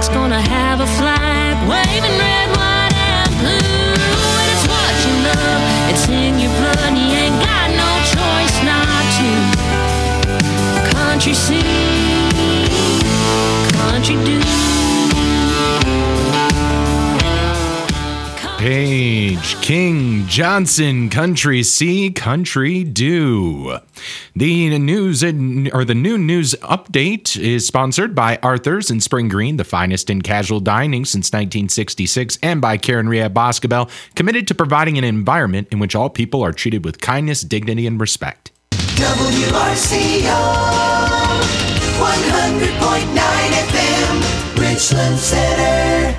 gonna have a flag waving red, white, and blue. And it's what you love, it's in your blood, you ain't got no choice not to. Country sing, country do. Page, King, Johnson, Country See, Country Do. The news the new news update is sponsored by Arthur's in Spring Green, the finest in casual dining since 1966, and by Karen Rehab Boscobel, committed to providing an environment in which all people are treated with kindness, dignity, and respect. WRCO 100.9 FM, Richland Center.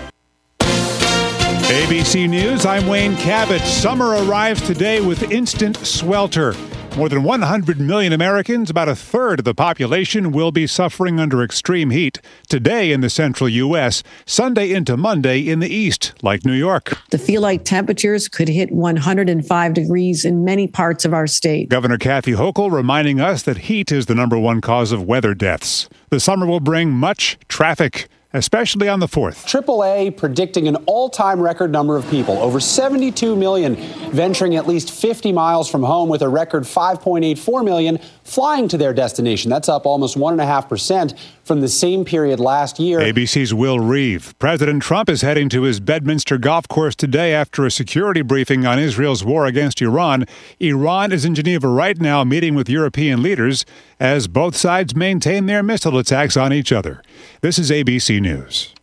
ABC News, I'm Wayne Cabot. Summer arrives today with instant swelter. More than 100 million Americans, about a third of the population, will be suffering under extreme heat today in the central U.S., Sunday into Monday in the east, like New York. The feel-like temperatures could hit 105 degrees in many parts of our state. Governor Kathy Hochul reminding us that heat is the number one cause of weather deaths. The summer will bring much traffic, especially on the 4th. AAA predicting an all-time record number of people, over 72 million venturing at least 50 miles from home, with a record 5.84 million flying to their destination. That's up almost 1.5% from the same period last year. ABC's Will Reeve. President Trump is heading to his Bedminster golf course today after a security briefing on Israel's war against Iran. Iran is in Geneva right now meeting with European leaders as both sides maintain their missile attacks on each other. This is ABC News.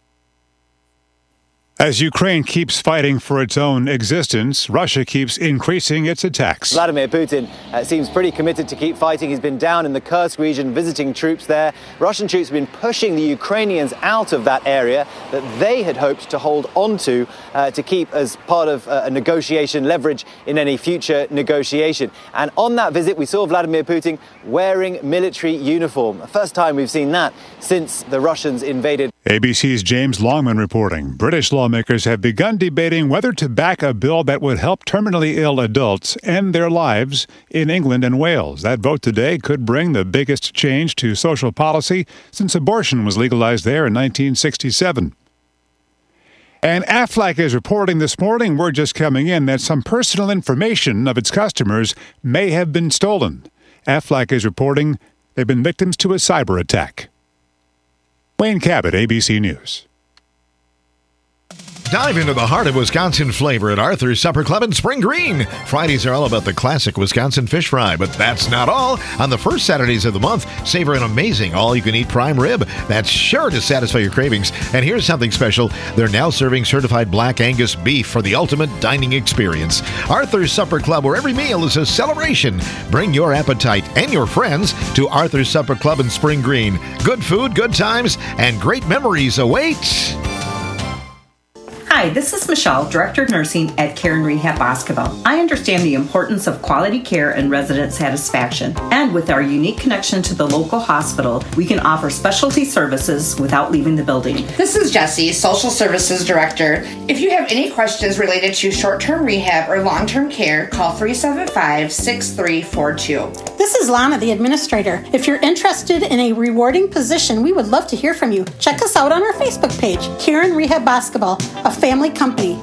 As Ukraine keeps fighting for its own existence, Russia keeps increasing its attacks. Vladimir Putin seems pretty committed to keep fighting. He's been down in the Kursk region visiting troops there. Russian troops have been pushing the Ukrainians out of that area that they had hoped to hold onto to keep as part of a negotiation leverage in any future negotiation. And on that visit, we saw Vladimir Putin wearing military uniform. The first time we've seen that since the Russians invaded. ABC's James Longman reporting. British lawmakers have begun debating whether to back a bill that would help terminally ill adults end their lives in England and Wales. That vote today could bring the biggest change to social policy since abortion was legalized there in 1967. And Aflac is reporting this morning, word just coming in, that some personal information of its customers may have been stolen. Aflac is reporting they've been victims to a cyber attack. Wayne Cabot, ABC News. Dive into the heart of Wisconsin flavor at Arthur's Supper Club in Spring Green. Fridays are all about the classic Wisconsin fish fry, but that's not all. On the first Saturdays of the month, savor an amazing all-you-can-eat prime rib that's sure to satisfy your cravings. And here's something special. They're now serving certified Black Angus beef for the ultimate dining experience. Arthur's Supper Club, where every meal is a celebration. Bring your appetite and your friends to Arthur's Supper Club in Spring Green. Good food, good times, and great memories await. Hi, this is Michelle, Director of Nursing at Karen Rehab Boscobel. I understand the importance of quality care and resident satisfaction. And with our unique connection to the local hospital, we can offer specialty services without leaving the building. This is Jessie, Social Services Director. If you have any questions related to short-term rehab or long-term care, call 375-6342. This is Lana, the Administrator. If you're interested in a rewarding position, we would love to hear from you. Check us out on our Facebook page, Karen Rehab Boscobel, a family company.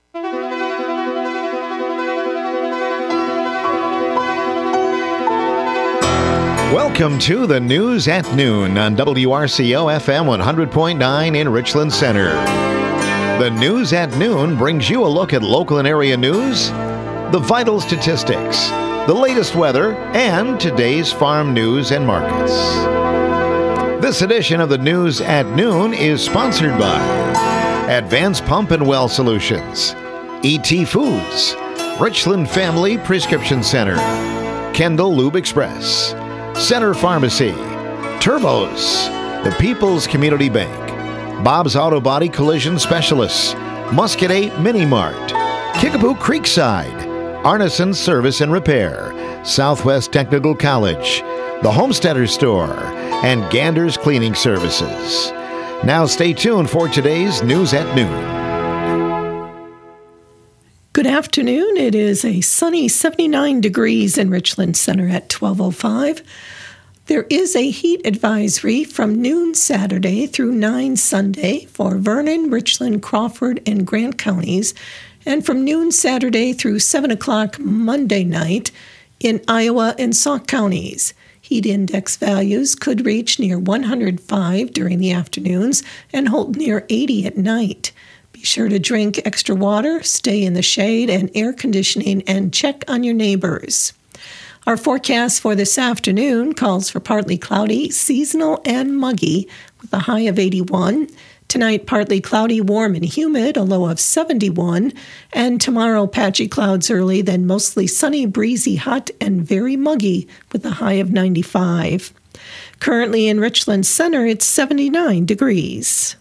Welcome to the News at Noon on WRCO FM 100.9 in Richland Center. The News at Noon brings you a look at local and area news, the vital statistics, the latest weather, and today's farm news and markets. This edition of the News at Noon is sponsored by Advanced Pump and Well Solutions, E.T. Foods, Richland Family Prescription Center, Kendall Lube Express, Center Pharmacy, Turbos, the People's Community Bank, Bob's Auto Body Collision Specialists, Muscadet Mini Mart, Kickapoo Creekside, Arneson Service and Repair, Southwest Technical College, the Homesteader Store, and Gander's Cleaning Services. Now stay tuned for today's News at Noon. Good afternoon. It is a sunny 79 degrees in Richland Center at 12:05. There is a heat advisory from noon Saturday through 9 Sunday for Vernon, Richland, Crawford, and Grant counties, and from noon Saturday through 7 o'clock Monday night in Iowa and Sauk counties. Heat index values could reach near 105 during the afternoons and hold near 80 at night. Be sure to drink extra water, stay in the shade and air conditioning, and check on your neighbors. Our forecast for this afternoon calls for partly cloudy, seasonal, and muggy with a high of 81. Tonight, partly cloudy, warm, and humid, a low of 71. And tomorrow, patchy clouds early, then mostly sunny, breezy, hot, and very muggy with a high of 95. Currently in Richland Center, it's 79 degrees.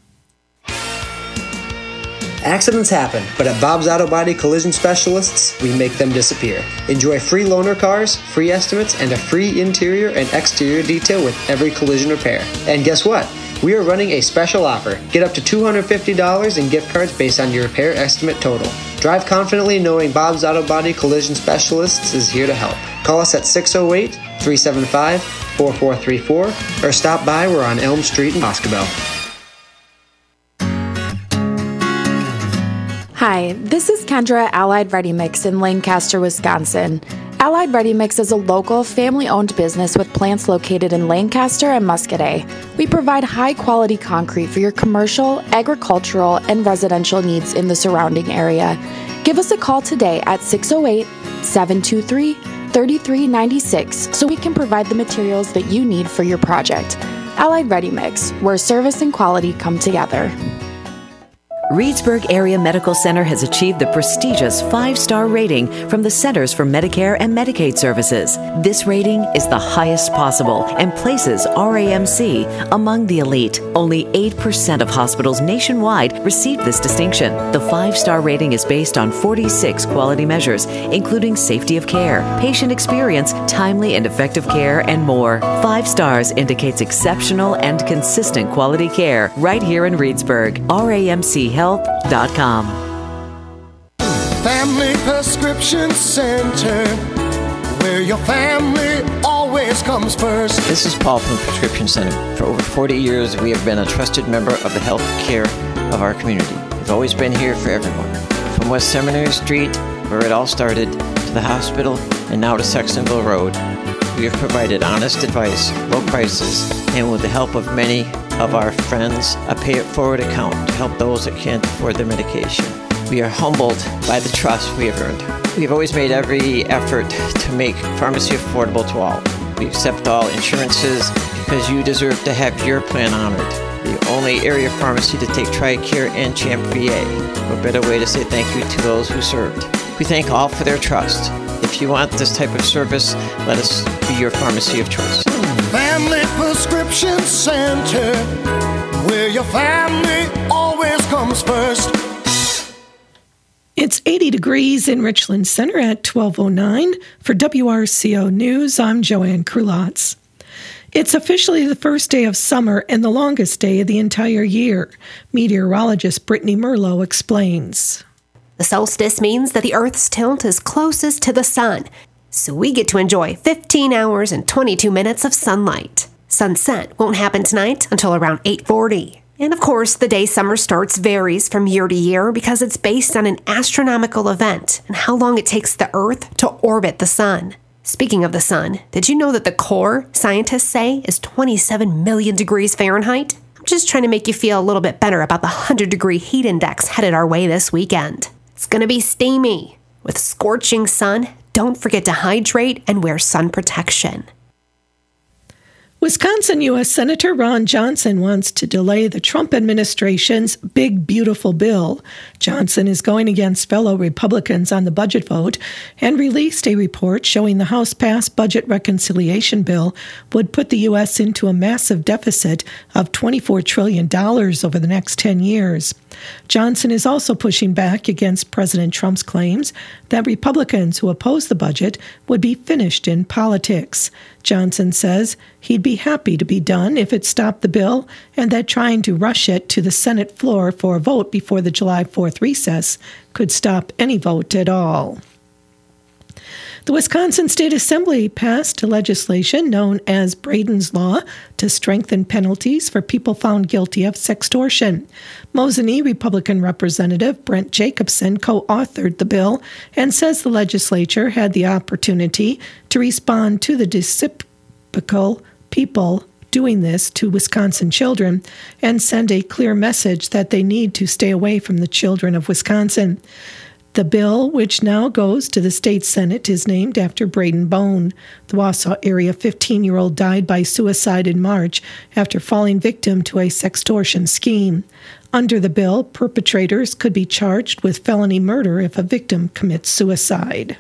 Accidents happen, but at Bob's Auto Body Collision Specialists, we make them disappear. Enjoy free loaner cars, free estimates, and a free interior and exterior detail with every collision repair. And guess what? We are running a special offer. Get up to $250 in gift cards based on your repair estimate total. Drive confidently knowing Bob's Auto Body Collision Specialists is here to help. Call us at 608-375-4434 or stop by. We're on Elm Street in Boscobel. Hi, this is Kendra at Allied Ready Mix in Lancaster, Wisconsin. Allied Ready Mix is a local, family-owned business with plants located in Lancaster and Muscadet. We provide high-quality concrete for your commercial, agricultural, and residential needs in the surrounding area. Give us a call today at 608-723-3396 so we can provide the materials that you need for your project. Allied Ready Mix, where service and quality come together. Reedsburg Area Medical Center has achieved the prestigious 5-star rating from the Centers for Medicare and Medicaid Services. This rating is the highest possible and places RAMC among the elite. Only 8% of hospitals nationwide receive this distinction. The 5-star rating is based on 46 quality measures, including safety of care, patient experience, timely and effective care, and more. 5 stars indicates exceptional and consistent quality care right here in Reedsburg. RAMChealth.com. Family Prescription Center, where your family always comes first. This is Paul from Prescription Center. For over 40 years, we have been a trusted member of the health care of our community. We've always been here for everyone. From West Seminary Street, where it all started, to the hospital, and now to Sextonville Road. We have provided honest advice, low prices, and with the help of many of our friends, a pay-it-forward account to help those that can't afford their medication. We are humbled by the trust we have earned. We have always made every effort to make pharmacy affordable to all. We accept all insurances because you deserve to have your plan honored. The only area pharmacy to take TRICARE and CHAMP VA. What better way to say thank you to those who served. We thank all for their trust. If you want this type of service, let us be your pharmacy of choice. Family Prescription Center, where your family always comes first. It's 80 degrees in Richland Center at 12:09. For WRCO News, I'm Joanne Krulotz. It's officially the first day of summer and the longest day of the entire year. Meteorologist Brittany Merlo explains. The solstice means that the Earth's tilt is closest to the sun, so we get to enjoy 15 hours and 22 minutes of sunlight. Sunset won't happen tonight until around 8:40. And of course, the day summer starts varies from year to year because it's based on an astronomical event and how long it takes the Earth to orbit the sun. Speaking of the sun, did you know that the core, scientists say, is 27 million degrees Fahrenheit? I'm just trying to make you feel a little bit better about the 100-degree heat index headed our way this weekend. It's going to be steamy. With scorching sun, don't forget to hydrate and wear sun protection. Wisconsin U.S. Senator Ron Johnson wants to delay the Trump administration's Big Beautiful Bill. Johnson is going against fellow Republicans on the budget vote and released a report showing the House-passed budget reconciliation bill would put the U.S. into a massive deficit of $24 trillion over the next 10 years. Johnson is also pushing back against President Trump's claims that Republicans who oppose the budget would be finished in politics. Johnson says he'd be happy to be done if it stopped the bill and that trying to rush it to the Senate floor for a vote before the July 4th recess could stop any vote at all. The Wisconsin State Assembly passed legislation known as Braden's Law to strengthen penalties for people found guilty of sextortion. Mosinee Republican Representative Brent Jacobson co-authored the bill and says the legislature had the opportunity to respond to the despicable people doing this to Wisconsin children and send a clear message that they need to stay away from the children of Wisconsin. The bill, which now goes to the state Senate, is named after Braden Bone. The Wausau area 15-year-old died by suicide in March after falling victim to a sextortion scheme. Under the bill, perpetrators could be charged with felony murder if a victim commits suicide.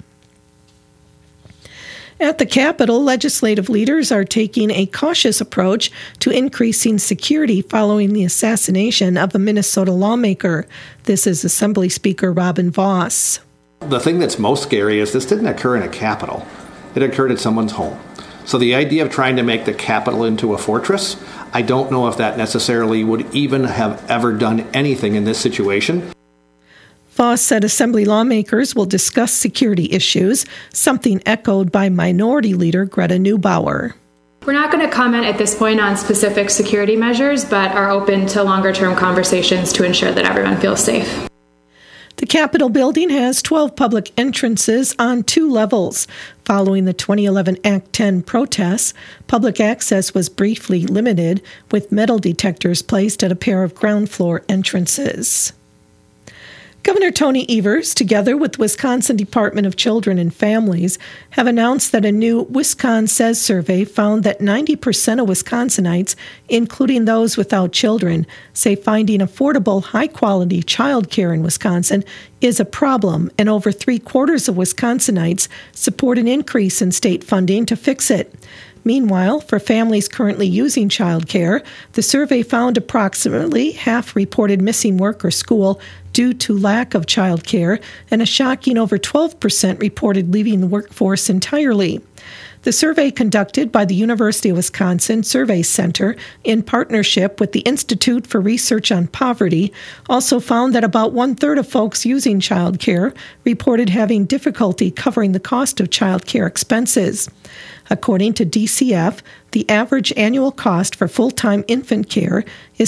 At the Capitol, legislative leaders are taking a cautious approach to increasing security following the assassination of a Minnesota lawmaker. This is Assembly Speaker Robin Vos. The thing that's most scary is this didn't occur in a Capitol. It occurred at someone's home. So the idea of trying to make the Capitol into a fortress, I don't know if that necessarily would even have ever done anything in this situation. Vos said Assembly lawmakers will discuss security issues, something echoed by Minority Leader Greta Neubauer. We're not going to comment at this point on specific security measures, but are open to longer-term conversations to ensure that everyone feels safe. The Capitol building has 12 public entrances on 2 levels. Following the 2011 Act 10 protests, public access was briefly limited, with metal detectors placed at a pair of ground floor entrances. Governor Tony Evers, together with the Wisconsin Department of Children and Families, have announced that a new Wisconsin Says survey found that 90% of Wisconsinites, including those without children, say finding affordable, high-quality child care in Wisconsin is a problem, and over 3/4 of Wisconsinites support an increase in state funding to fix it. Meanwhile, for families currently using child care, the survey found approximately half reported missing work or school due to lack of child care, and a shocking over 12% reported leaving the workforce entirely. The survey conducted by the University of Wisconsin Survey Center in partnership with the Institute for Research on Poverty also found that about 1/3 of folks using child care reported having difficulty covering the cost of child care expenses. According to DCF, the average annual cost for full-time infant care is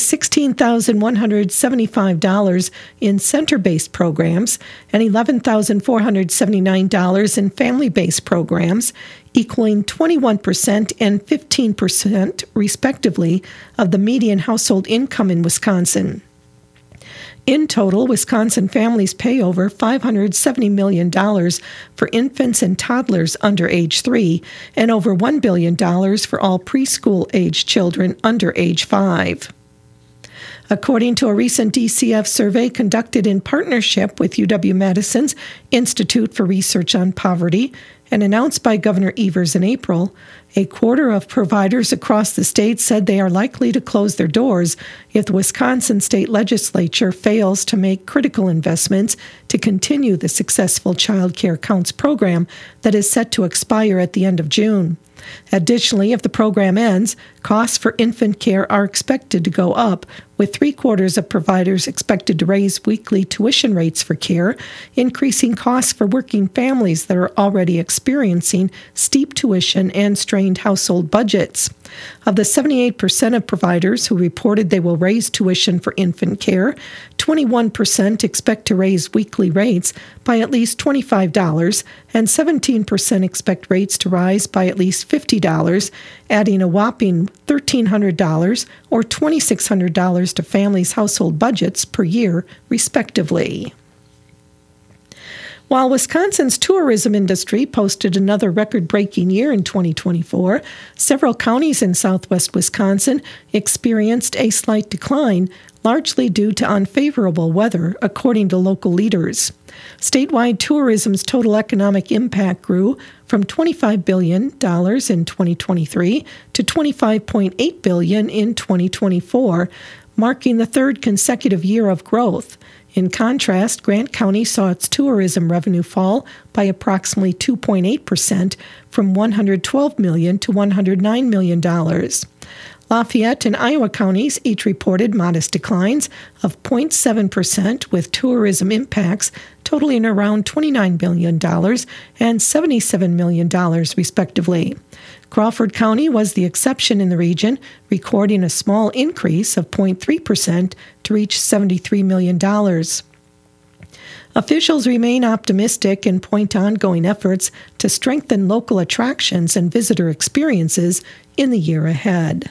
$16,175 in center-based programs and $11,479 in family-based programs, equaling 21% and 15%, respectively, of the median household income in Wisconsin. In total, Wisconsin families pay over $570 million for infants and toddlers under age 3 and over $1 billion for all preschool-age children under age 5. According to a recent DCF survey conducted in partnership with UW-Madison's Institute for Research on Poverty and announced by Governor Evers in April, 1/4 of providers across the state said they are likely to close their doors if the Wisconsin state legislature fails to make critical investments to continue the successful Child Care Counts program that is set to expire at the end of June. Additionally, if the program ends, costs for infant care are expected to go up, with 3/4 of providers expected to raise weekly tuition rates for care, increasing costs for working families that are already experiencing steep tuition and strained household budgets. Of the 78% of providers who reported they will raise tuition for infant care, 21% expect to raise weekly rates by at least $25, and 17% expect rates to rise by at least $50, adding a whopping $1,300 or $2,600 to families' household budgets per year, respectively. While Wisconsin's tourism industry posted another record-breaking year in 2024, several counties in southwest Wisconsin experienced a slight decline, largely due to unfavorable weather, according to local leaders. Statewide tourism's total economic impact grew from $25 billion in 2023 to $25.8 billion in 2024, marking the third consecutive year of growth. In contrast, Grant County saw its tourism revenue fall by approximately 2.8%, from $112 million to $109 million. Lafayette and Iowa counties each reported modest declines of 0.7%, with tourism impacts totaling around $29 million and $77 million, respectively. Crawford County was the exception in the region, recording a small increase of 0.3% to reach $73 million. Officials remain optimistic and point to ongoing efforts to strengthen local attractions and visitor experiences in the year ahead.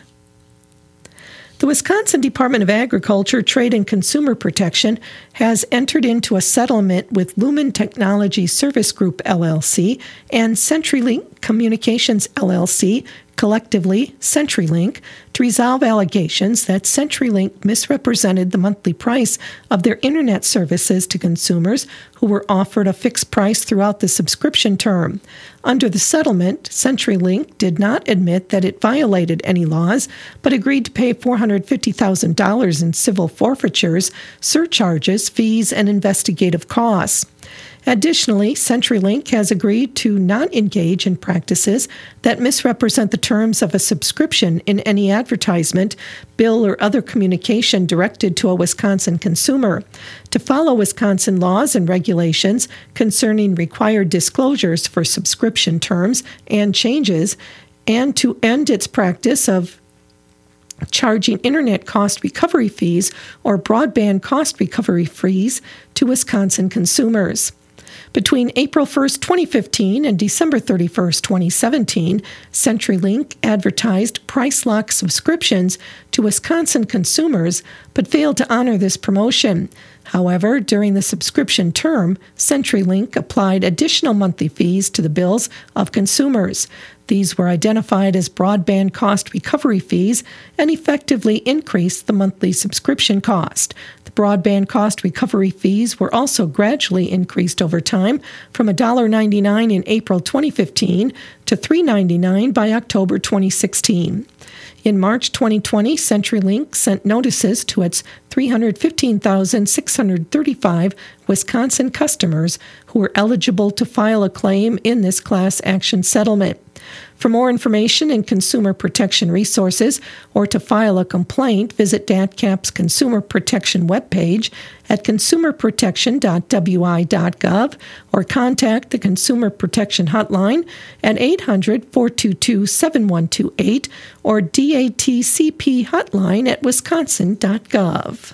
The Wisconsin Department of Agriculture, Trade and Consumer Protection has entered into a settlement with Lumen Technology Service Group, LLC, and CenturyLink Communications, LLC, collectively CenturyLink, to resolve allegations that CenturyLink misrepresented the monthly price of their internet services to consumers who were offered a fixed price throughout the subscription term. Under the settlement, CenturyLink did not admit that it violated any laws, but agreed to pay $450,000 in civil forfeitures, surcharges, fees, and investigative costs. Additionally, CenturyLink has agreed to not engage in practices that misrepresent the terms of a subscription in any advertisement, bill, or other communication directed to a Wisconsin consumer, to follow Wisconsin laws and regulations concerning required disclosures for subscription terms and changes, and to end its practice of charging internet cost recovery fees or broadband cost recovery fees to Wisconsin consumers. Between April 1, 2015 and December 31, 2017, CenturyLink advertised price lock subscriptions to Wisconsin consumers but failed to honor this promotion. However, during the subscription term, CenturyLink applied additional monthly fees to the bills of consumers. These were identified as broadband cost recovery fees and effectively increased the monthly subscription cost. The broadband cost recovery fees were also gradually increased over time from $1.99 in April 2015 to $3.99 by October 2016. In March 2020, CenturyLink sent notices to its 315,635 Wisconsin customers who were eligible to file a claim in this class action settlement. For more information and consumer protection resources or to file a complaint, visit DATCAP's Consumer Protection webpage at consumerprotection.wi.gov or contact the Consumer Protection Hotline at 800-422-7128 or DATCP Hotline at wisconsin.gov.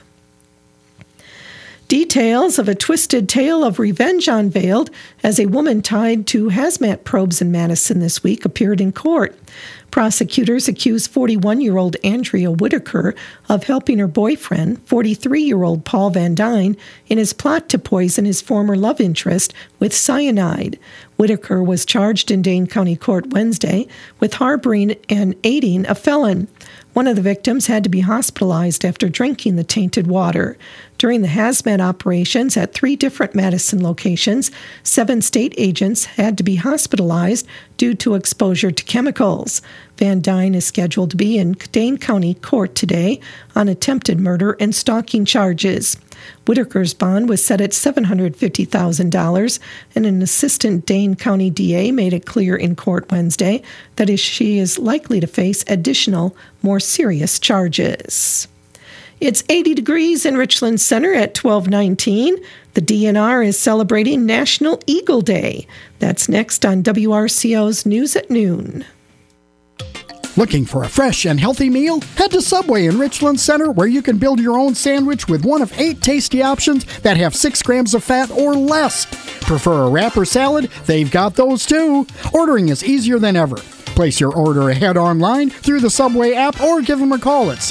Details of a twisted tale of revenge unveiled as a woman tied to hazmat probes in Madison this week appeared in court. Prosecutors accused 41-year-old Andrea Whitaker of helping her boyfriend, 43-year-old Paul Van Dyne, in his plot to poison his former love interest with cyanide. Whitaker was charged in Dane County Court Wednesday with harboring and aiding a felon. One of the victims had to be hospitalized after drinking the tainted water. During the hazmat operations at 3 different Madison locations, 7 state agents had to be hospitalized due to exposure to chemicals. Van Dyne is scheduled to be in Dane County Court today on attempted murder and stalking charges. Whitaker's bond was set at $750,000, and an assistant Dane County DA made it clear in court Wednesday that she is likely to face additional, more serious charges. It's 80 degrees in Richland Center at 12:19. The DNR is celebrating National Eagle Day. That's next on WRCO's News at Noon. Looking for a fresh and healthy meal? Head to Subway in Richland Center, where you can build your own sandwich with one of 8 tasty options that have 6 grams of fat or less. Prefer a wrap or salad? They've got those too. Ordering is easier than ever. Place your order ahead online through the Subway app or give them a call at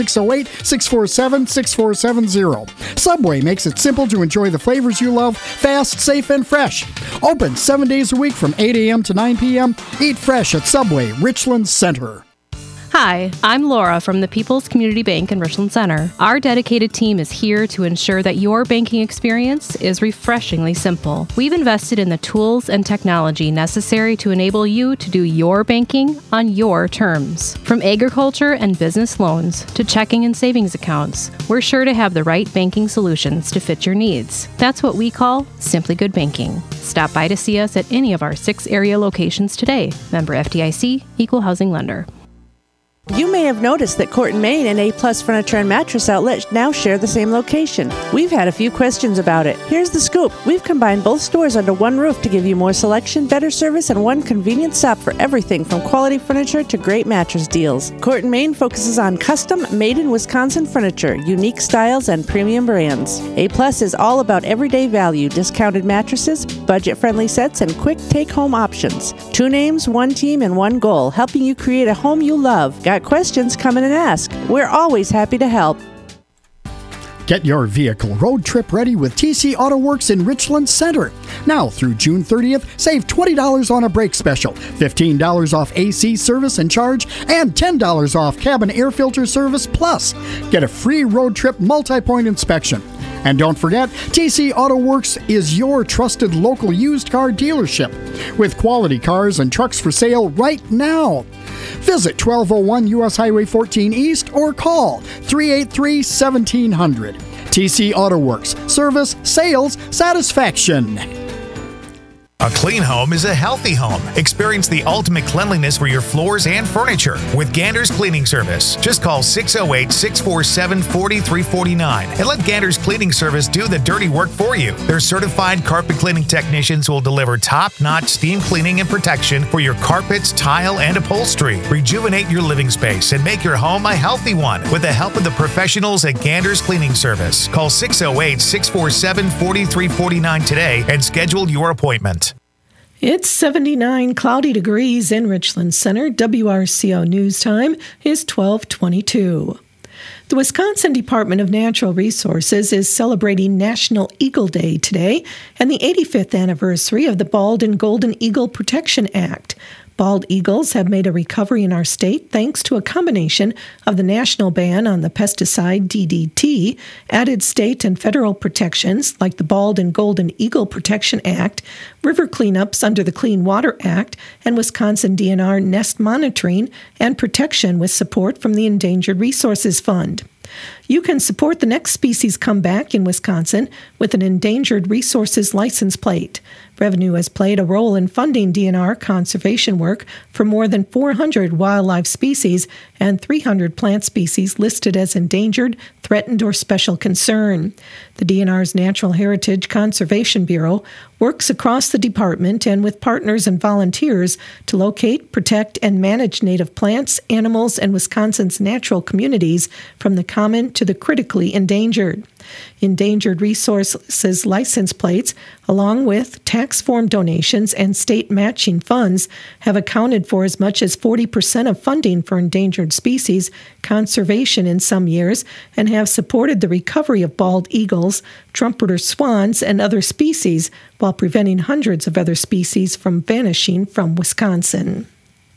608-647-6470. Subway makes it simple to enjoy the flavors you love, fast, safe, and fresh. Open 7 days a week from 8 a.m. to 9 p.m. Eat fresh at Subway, Richland Center. Hi, I'm Laura from the People's Community Bank in Richland Center. Our dedicated team is here to ensure that your banking experience is refreshingly simple. We've invested in the tools and technology necessary to enable you to do your banking on your terms. From agriculture and business loans to checking and savings accounts, we're sure to have the right banking solutions to fit your needs. That's what we call Simply Good Banking. Stop by to see us at any of our 6 area locations today. Member FDIC, Equal Housing Lender. You may have noticed that Court & Main and A-Plus Furniture and Mattress Outlet now share the same location. We've had a few questions about it. Here's the scoop. We've combined both stores under one roof to give you more selection, better service, and one convenient stop for everything from quality furniture to great mattress deals. Court & Main focuses on custom, made-in-Wisconsin furniture, unique styles, and premium brands. A-Plus is all about everyday value, discounted mattresses, budget-friendly sets, and quick take-home options. 2 names, 1 team, and 1 goal, helping you create a home you love. Got questions? Come in and ask. We're always happy to help. Get your vehicle road trip ready with TC Auto Works in Richland Center. Now through June 30th, save $20 on a brake special, $15 off AC service and charge, and $10 off cabin air filter service plus. Get a free road trip multi-point inspection. And don't forget, TC Auto Works is your trusted local used car dealership with quality cars and trucks for sale right now. Visit 1201 U.S. Highway 14 East or call 383-1700. TC Auto Works. Service, sales, satisfaction. A clean home is a healthy home. Experience the ultimate cleanliness for your floors and furniture with Gander's Cleaning Service. Just call 608-647-4349 and let Gander's Cleaning Service do the dirty work for you. Their certified carpet cleaning technicians will deliver top-notch steam cleaning and protection for your carpets, tile, and upholstery. Rejuvenate your living space and make your home a healthy one with the help of the professionals at Gander's Cleaning Service. Call 608-647-4349 today and schedule your appointment. It's 79 cloudy degrees in Richland Center. WRCO News Time is 12:22. The Wisconsin Department of Natural Resources is celebrating National Eagle Day today and the 85th anniversary of the Bald and Golden Eagle Protection Act. Bald eagles have made a recovery in our state thanks to a combination of the national ban on the pesticide DDT, added state and federal protections like the Bald and Golden Eagle Protection Act, river cleanups under the Clean Water Act, and Wisconsin DNR nest monitoring and protection with support from the Endangered Resources Fund. You can support the next species comeback in Wisconsin with an Endangered Resources license plate. Revenue has played a role in funding DNR conservation work for more than 400 wildlife species and 300 plant species listed as endangered, threatened, or special concern. The DNR's Natural Heritage Conservation Bureau works across the department and with partners and volunteers to locate, protect, and manage native plants, animals, and Wisconsin's natural communities from the common to the critically endangered. Endangered Resources license plates, along with tax form donations and state matching funds, have accounted for as much as 40% of funding for endangered species conservation in some years and have supported the recovery of bald eagles, trumpeter swans, and other species while preventing hundreds of other species from vanishing from Wisconsin.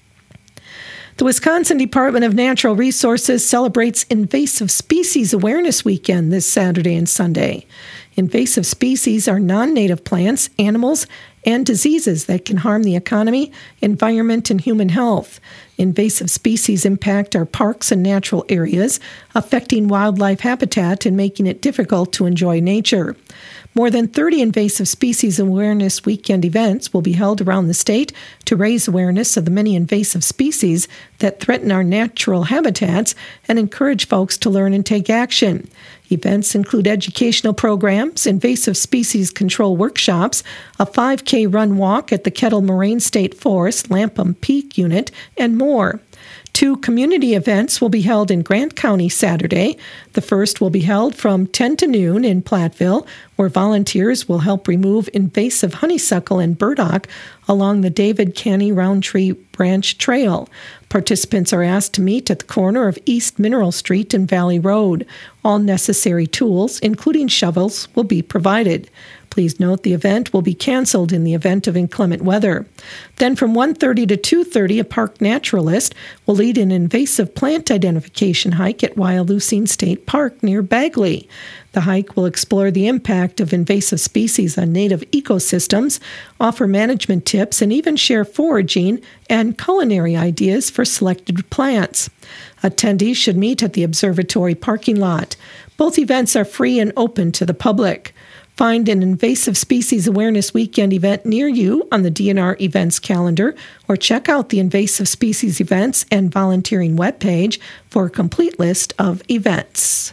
The Wisconsin Department of Natural Resources celebrates Invasive Species Awareness Weekend this Saturday and Sunday. Invasive species are non-native plants, animals, and diseases that can harm the economy, environment, and human health. Invasive species impact our parks and natural areas, affecting wildlife habitat and making it difficult to enjoy nature. More than 30 Invasive Species Awareness Weekend events will be held around the state to raise awareness of the many invasive species that threaten our natural habitats and encourage folks to learn and take action. Events include educational programs, invasive species control workshops, a 5K run walk at the Kettle Moraine State Forest Lapham Peak Unit, and more. 2 community events will be held in Grant County Saturday. The first will be held from 10 to noon in Platteville, where volunteers will help remove invasive honeysuckle and burdock along the David Canny Roundtree Branch Trail. Participants are asked to meet at the corner of East Mineral Street and Valley Road. All necessary tools, including shovels, will be provided. Please note the event will be canceled in the event of inclement weather. Then from 1:30 to 2:30, a park naturalist will lead an invasive plant identification hike at Wyalusing State Park near Bagley. The hike will explore the impact of invasive species on native ecosystems, offer management tips, and even share foraging and culinary ideas for selected plants. Attendees should meet at the observatory parking lot. Both events are free and open to the public. Find an invasive species awareness weekend event near you on the DNR events calendar, or check out the invasive species events and volunteering webpage for a complete list of events.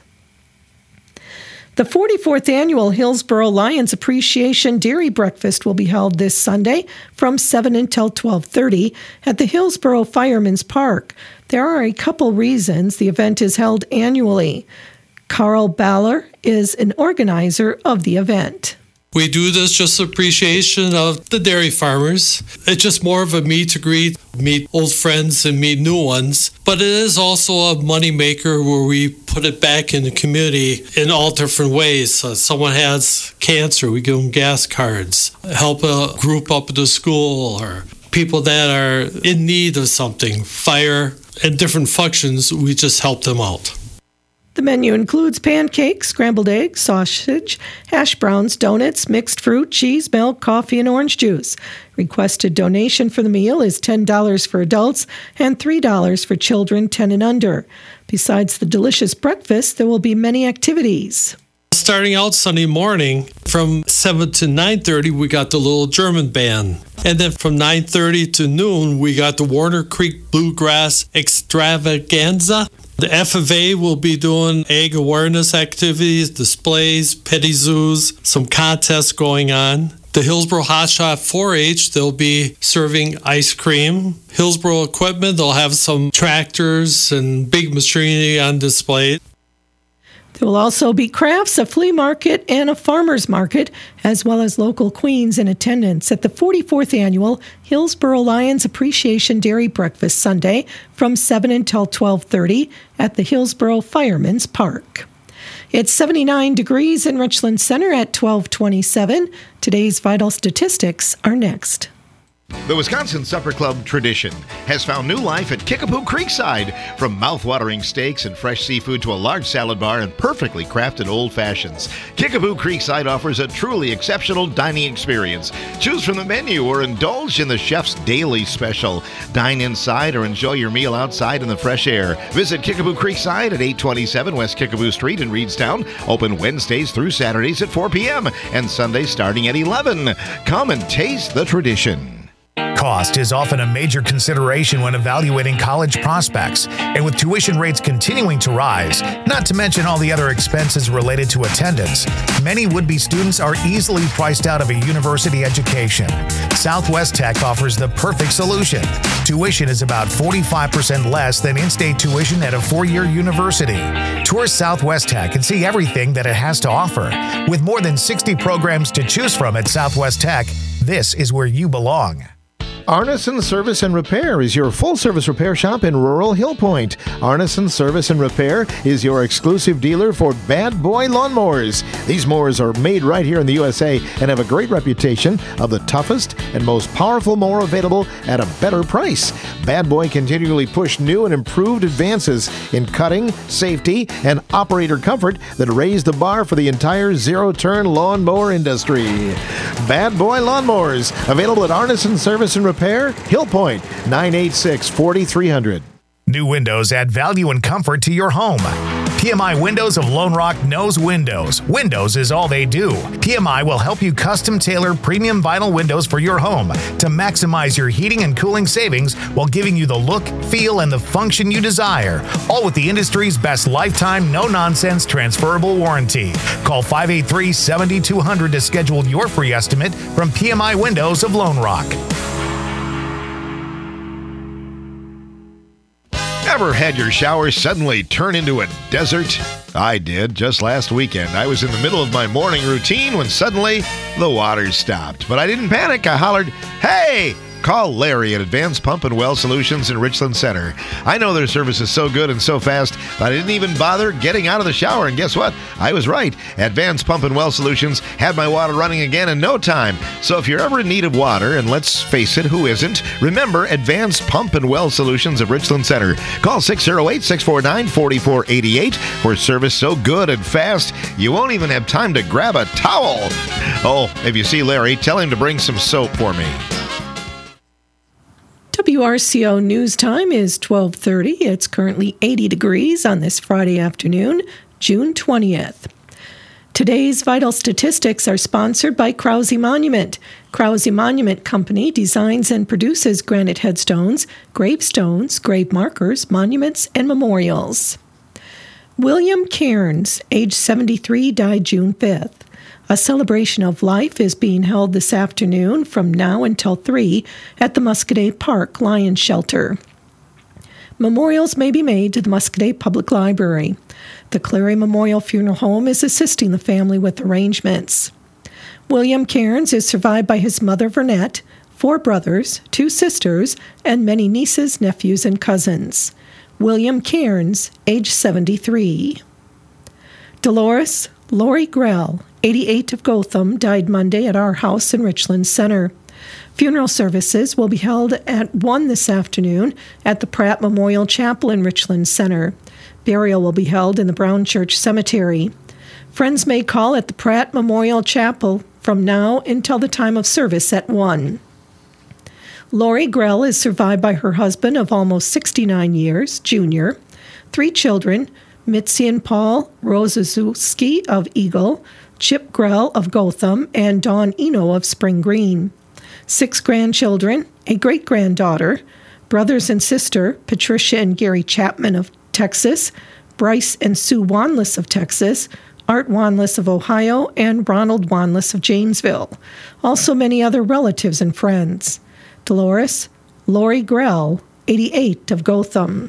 The 44th Annual Hillsboro Lions Appreciation Dairy Breakfast will be held this Sunday from 7 until 12:30 at the Hillsboro Firemen's Park. There are a couple reasons the event is held annually. Carl Baller is an organizer of the event. We do this just appreciation of the dairy farmers. It's just more of a meet to greet, meet old friends and meet new ones. But it is also a money maker where we put it back in the community in all different ways. So someone has cancer, we give them gas cards. Help a group up at the school, or people that are in need of something, fire and different functions, we just help them out. The menu includes pancakes, scrambled eggs, sausage, hash browns, donuts, mixed fruit, cheese, milk, coffee, and orange juice. Requested donation for the meal is $10 for adults and $3 for children 10 and under. Besides the delicious breakfast, there will be many activities. Starting out Sunday morning from 7 to 9:30, we got the Little German Band. And then from 9:30 to noon, we got the Warner Creek Bluegrass Extravaganza. The FFA will be doing egg awareness activities, displays, petty zoos, some contests going on. The Hillsboro Hotshot 4-H, they'll be serving ice cream. Hillsboro Equipment, they'll have some tractors and big machinery on display. There will also be crafts, a flea market, and a farmer's market, as well as local queens in attendance at the 44th Annual Hillsboro Lions Appreciation Dairy Breakfast Sunday from 7 until 12:30 at the Hillsboro Firemen's Park. It's 79 degrees in Richland Center at 12:27. Today's vital statistics are next. The Wisconsin Supper Club tradition has found new life at Kickapoo Creekside. From mouth-watering steaks and fresh seafood to a large salad bar and perfectly crafted old fashions, Kickapoo Creekside offers a truly exceptional dining experience. Choose from the menu or indulge in the chef's daily special. Dine inside or enjoy your meal outside in the fresh air. Visit Kickapoo Creekside at 827 West Kickapoo Street in Reedstown. Open Wednesdays through Saturdays at 4 p.m. and Sundays starting at 11. Come and taste the tradition. Cost is often a major consideration when evaluating college prospects, and with tuition rates continuing to rise, not to mention all the other expenses related to attendance, many would-be students are easily priced out of a university education. Southwest Tech offers the perfect solution. Tuition is about 45% less than in-state tuition at a four-year university. Tour Southwest Tech and see everything that it has to offer. With more than 60 programs to choose from at Southwest Tech, this is where you belong. Arneson Service and Repair is your full-service repair shop in rural Hill Point. Arneson Service and Repair is your exclusive dealer for Bad Boy lawnmowers. These mowers are made right here in the USA and have a great reputation of the toughest and most powerful mower available at a better price. Bad Boy continually push new and improved advances in cutting, safety, and operator comfort that raise the bar for the entire zero-turn lawnmower industry. Bad Boy lawnmowers, available at Arneson Service and Repair, Hill Point, 986-4300. New windows add value and comfort to your home. PMI Windows of Lone Rock knows windows. Windows is all they do. PMI will help you custom tailor premium vinyl windows for your home to maximize your heating and cooling savings while giving you the look, feel, and the function you desire. All with the industry's best lifetime, no-nonsense transferable warranty. Call 583-7200 to schedule your free estimate from PMI Windows of Lone Rock. Ever had your shower suddenly turn into a desert? I did, just last weekend. I was in the middle of my morning routine when suddenly the water stopped. But I didn't panic. I hollered, "Hey!" Call Larry at Advanced Pump and Well Solutions in Richland Center. I know their service is so good and so fast that I didn't even bother getting out of the shower. And guess what? I was right. Advanced Pump and Well Solutions had my water running again in no time. So if you're ever in need of water, and let's face it, who isn't? Remember Advanced Pump and Well Solutions of Richland Center. Call 608-649-4488 for service so good and fast you won't even have time to grab a towel. Oh, if you see Larry, tell him to bring some soap for me. WRCO News Time is 12:30. It's currently 80 degrees on this Friday afternoon, June 20th. Today's vital statistics are sponsored by Krause Monument. Krause Monument Company designs and produces granite headstones, gravestones, grave markers, monuments, and memorials. William Cairns, age 73, died June 5th. A celebration of life is being held this afternoon from now until 3 at the Muscoda Park Lion Shelter. Memorials may be made to the Muscoda Public Library. The Clary Memorial Funeral Home is assisting the family with arrangements. William Cairns is survived by his mother, Vernette, 4 brothers, 2 sisters, and many nieces, nephews, and cousins. William Cairns, age 73. Dolores Lori Grell, 88 of Gotham, died Monday at our house in Richland Center. Funeral services will be held at 1 this afternoon at the Pratt Memorial Chapel in Richland Center. Burial will be held in the Brown Church Cemetery. Friends may call at the Pratt Memorial Chapel from now until the time of service at 1. Lori Grell is survived by her husband of almost 69 years, Junior, 3 children, Mitzi and Paul Rozazewski of Eagle, Chip Grell of Gotham, and Dawn Eno of Spring Green. 6 grandchildren, a great-granddaughter, brothers and sister, Patricia and Gary Chapman of Texas, Bryce and Sue Wanless of Texas, Art Wanless of Ohio, and Ronald Wanless of Janesville. Also many other relatives and friends. Dolores Lori Grell, 88 of Gotham.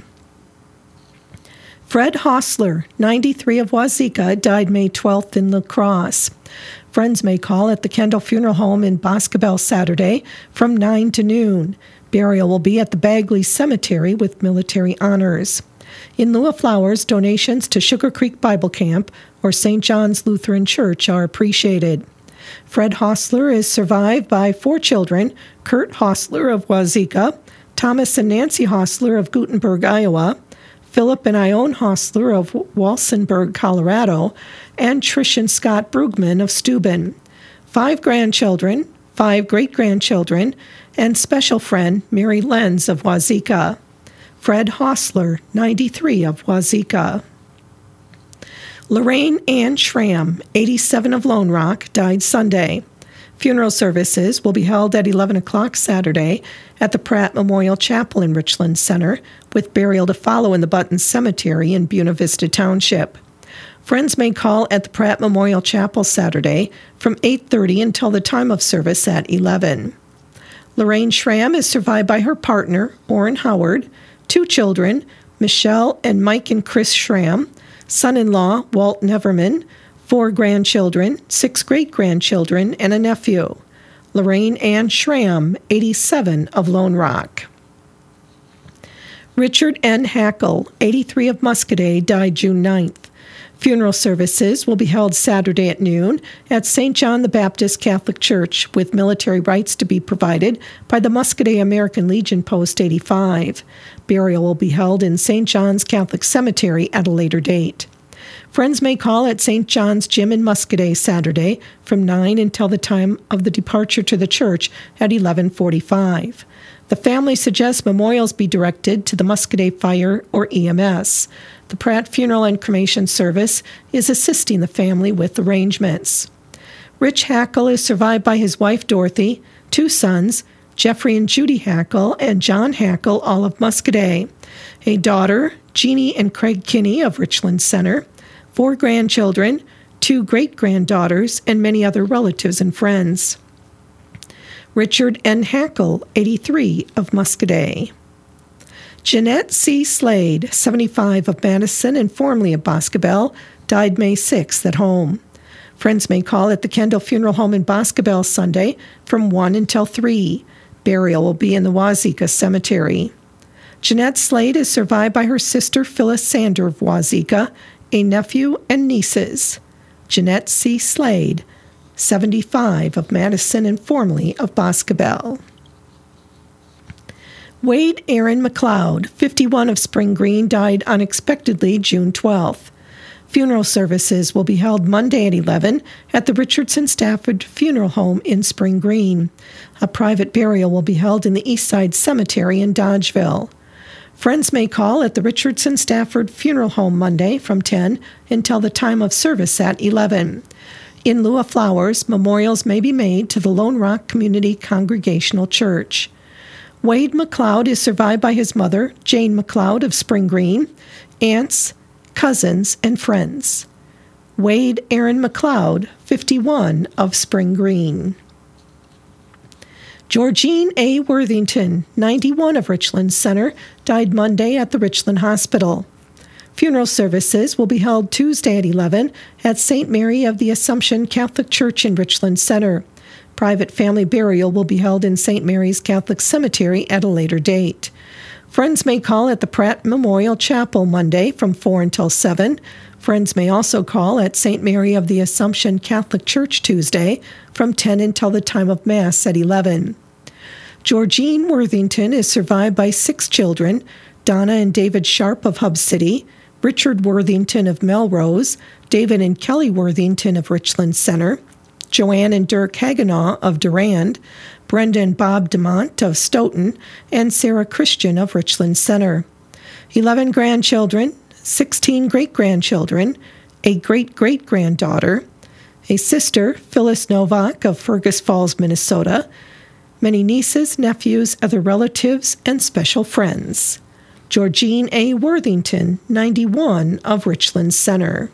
Fred Hostler, 93 of Wazeeka, died May 12th in La Crosse. Friends may call at the Kendall Funeral Home in Boscobel Saturday from 9 to noon. Burial will be at the Bagley Cemetery with military honors. In lieu of flowers, donations to Sugar Creek Bible Camp or St. John's Lutheran Church are appreciated. Fred Hostler is survived by 4 children, Kurt Hostler of Wazeeka, Thomas and Nancy Hostler of Gutenberg, Iowa, Philip and Ione Hostler of Walsenburg, Colorado, and Trish and Scott Brugman of Steuben. 5 grandchildren, 5 great-grandchildren, and special friend Mary Lenz of Wazeeka. Fred Hostler, 93 of Wazeeka. Lorraine Ann Schramm, 87 of Lone Rock, died Sunday. Funeral services will be held at 11 o'clock Saturday at the Pratt Memorial Chapel in Richland Center, with burial to follow in the Button Cemetery in Buena Vista Township. Friends may call at the Pratt Memorial Chapel Saturday from 8:30 until the time of service at 11. Lorraine Schramm is survived by her partner, Orrin Howard, 2 children, Michelle and Mike and Chris Schramm, son-in-law, Walt Neverman, 4 grandchildren, 6 great-grandchildren, and a nephew. Lorraine Ann Schramm, 87 of Lone Rock. Richard N. Hackle, 83 of Muscoda, died June 9th. Funeral services will be held Saturday at noon at St. John the Baptist Catholic Church, with military rites to be provided by the Muscoda American Legion Post 85. Burial will be held in St. John's Catholic Cemetery at a later date. Friends may call at St. John's Gym in Muscoda Saturday from 9 until the time of the departure to the church at 11:45. The family suggests memorials be directed to the Muscoda Fire or EMS. The Pratt Funeral and Cremation Service is assisting the family with arrangements. Rich Hackle is survived by his wife Dorothy, 2 sons, Jeffrey and Judy Hackle, and John Hackle, all of Muscoda. A daughter, Jeannie and Craig Kinney of Richland Center, 4 grandchildren, 2 great-granddaughters, and many other relatives and friends. Richard N. Hackle, 83 of Muscoda. Jeanette C. Slade, 75 of Madison and formerly of Boscobel, died May 6th at home. Friends may call at the Kendall Funeral Home in Boscobel Sunday from 1 until 3. Burial will be in the Wazeeka Cemetery. Jeanette Slade is survived by her sister Phyllis Sander of Wazeeka, a nephew, and nieces. Jeanette C. Slade, 75 of Madison and formerly of Boscobel. Wade Aaron McLeod, 51 of Spring Green, died unexpectedly June 12th. Funeral services will be held Monday at 11 at the Richardson Stafford Funeral Home in Spring Green. A private burial will be held in the Eastside Cemetery in Dodgeville. Friends may call at the Richardson Stafford Funeral Home Monday from 10 until the time of service at 11. In lieu of flowers, memorials may be made to the Lone Rock Community Congregational Church. Wade McLeod is survived by his mother, Jane McLeod of Spring Green, aunts, cousins, and friends. Wade Aaron McLeod, 51, of Spring Green. Georgine A. Worthington, 91, of Richland Center, died Monday at the Richland Hospital. Funeral services will be held Tuesday at 11 at St. Mary of the Assumption Catholic Church in Richland Center. Private family burial will be held in St. Mary's Catholic Cemetery at a later date. Friends may call at the Pratt Memorial Chapel Monday from 4 until 7. Friends may also call at St. Mary of the Assumption Catholic Church Tuesday from 10 until the time of Mass at 11. Georgine Worthington is survived by 6 children, Donna and David Sharp of Hub City, Richard Worthington of Melrose, David and Kelly Worthington of Richland Center, Joanne and Dirk Haganaw of Durand, Brenda and Bob DeMont of Stoughton, and Sarah Christian of Richland Center. 11 grandchildren, 16 great-grandchildren, a great-great-granddaughter, a sister, Phyllis Novak of Fergus Falls, Minnesota, many nieces, nephews, other relatives, and special friends. Georgine A. Worthington, 91, of Richland Center.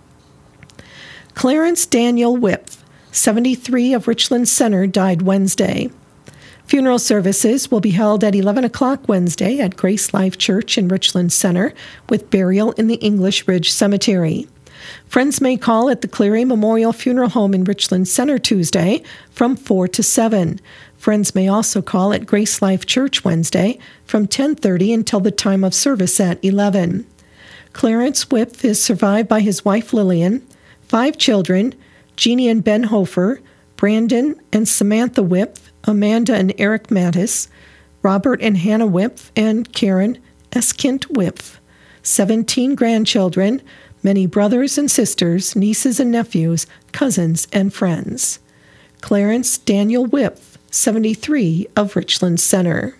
Clarence Daniel Whip, 73, of Richland Center, died Wednesday. Funeral services will be held at 11 o'clock Wednesday at Grace Life Church in Richland Center, with burial in the English Ridge Cemetery. Friends may call at the Cleary Memorial Funeral Home in Richland Center Tuesday from 4 to 7. Friends may also call at Grace Life Church Wednesday from 10:30 until the time of service at 11. Clarence Whip is survived by his wife Lillian, 5 children, Jeannie and Ben Hofer, Brandon and Samantha Whip, Amanda and Eric Mattis, Robert and Hannah Whip, and Karen Eskint Whip. 17 grandchildren, many brothers and sisters, nieces and nephews, cousins and friends. Clarence Daniel Whip, 73, of Richland Center.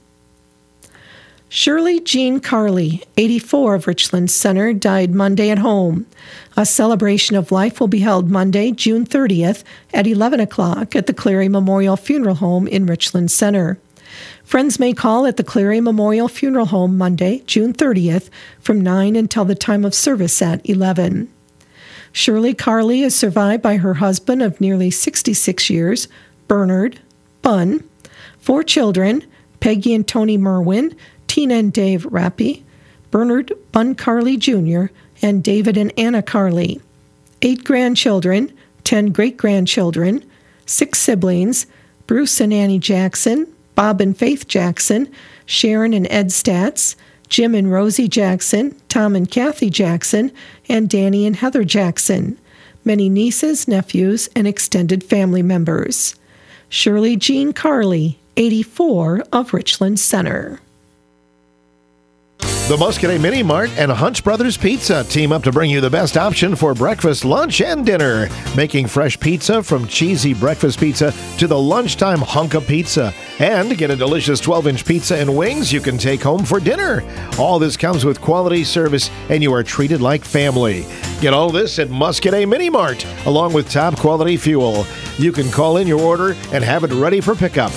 Shirley Jean Carley, 84, of Richland Center, died Monday at home. A celebration of life will be held Monday, June 30th at 11 o'clock at the Cleary Memorial Funeral Home in Richland Center. Friends may call at the Cleary Memorial Funeral Home Monday, June 30th from 9 until the time of service at 11. Shirley Carley is survived by her husband of nearly 66 years, Bernard Bunn, 4 children, Peggy and Tony Merwin, Tina and Dave Rappy, Bernard Bunn Carley Jr., and David and Anna Carley. 8 grandchildren, 10 great-grandchildren, 6 siblings, Bruce and Annie Jackson, Bob and Faith Jackson, Sharon and Ed Statz, Jim and Rosie Jackson, Tom and Kathy Jackson, and Danny and Heather Jackson. Many nieces, nephews, and extended family members. Shirley Jean Carley, 84, of Richland Center. The Muscadet Mini Mart and Hunch Brothers Pizza team up to bring you the best option for breakfast, lunch, and dinner. Making fresh pizza from cheesy breakfast pizza to the lunchtime hunk of pizza. And get a delicious 12-inch pizza and wings you can take home for dinner. All this comes with quality service, and you are treated like family. Get all this at Muscadet Mini Mart, along with top quality fuel. You can call in your order and have it ready for pickup.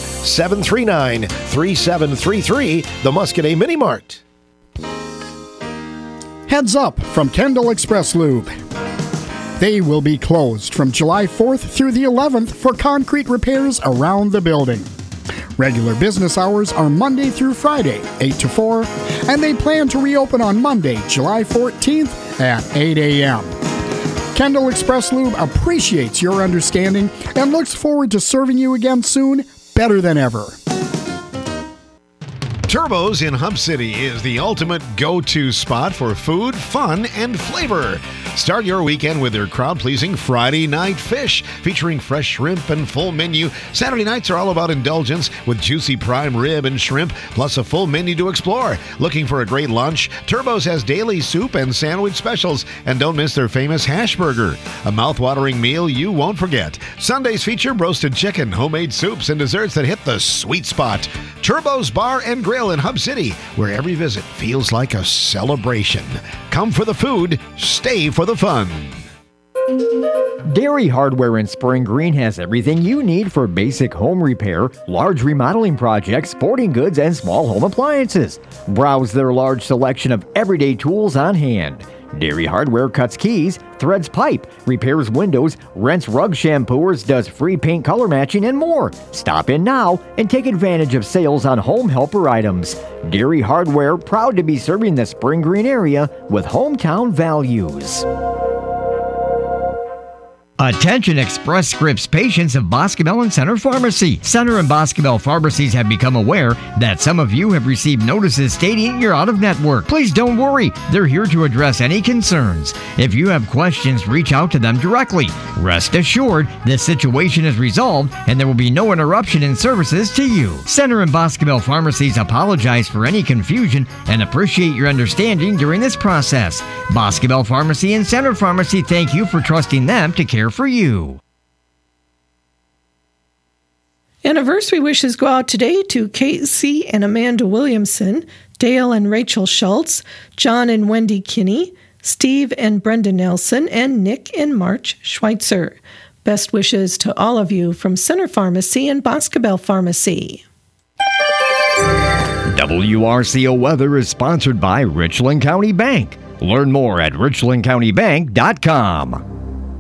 739-3733, the Muscadet Mini Mart. Heads up from Kendall Express Lube. They will be closed from July 4th through the 11th for concrete repairs around the building. Regular business hours are Monday through Friday, 8 to 4, and they plan to reopen on Monday, July 14th at 8 a.m. Kendall Express Lube appreciates your understanding and looks forward to serving you again soon, better than ever. Turbo's in Hub City is the ultimate go-to spot for food, fun, and flavor. Start your weekend with their crowd-pleasing Friday Night Fish, featuring fresh shrimp and full menu. Saturday nights are all about indulgence with juicy prime rib and shrimp, plus a full menu to explore. Looking for a great lunch? Turbo's has daily soup and sandwich specials, and don't miss their famous hash burger, a mouth-watering meal you won't forget. Sundays feature roasted chicken, homemade soups, and desserts that hit the sweet spot. Turbo's Bar and Grill in Hub City, where every visit feels like a celebration. Come for the food, stay for the fun. Dairy Hardware in Spring Green has everything you need for basic home repair, large remodeling projects, sporting goods, and small home appliances. Browse their large selection of everyday tools on hand. Dairy Hardware cuts keys, threads pipe, repairs windows, rents rug shampooers, does free paint color matching, and more. Stop in now and take advantage of sales on home helper items. Dairy Hardware, proud to be serving the Spring Green area with hometown values. Attention Express Scripts patients of Boscobel and Center Pharmacy. Center and Boscobel pharmacies have become aware that some of you have received notices stating you're out of network. Please don't worry. They're here to address any concerns. If you have questions, reach out to them directly. Rest assured, this situation is resolved and there will be no interruption in services to you. Center and Boscobel pharmacies apologize for any confusion and appreciate your understanding during this process. Boscobel Pharmacy and Center Pharmacy thank you for trusting them to care for you. Anniversary wishes go out today to Casey and Amanda Williamson, Dale and Rachel Schultz, John and Wendy Kinney, Steve and Brenda Nelson, and Nick and March Schweitzer. Best wishes to all of you from Center Pharmacy and Boscobel Pharmacy. WRCO Weather is sponsored by Richland County Bank. Learn more at richlandcountybank.com.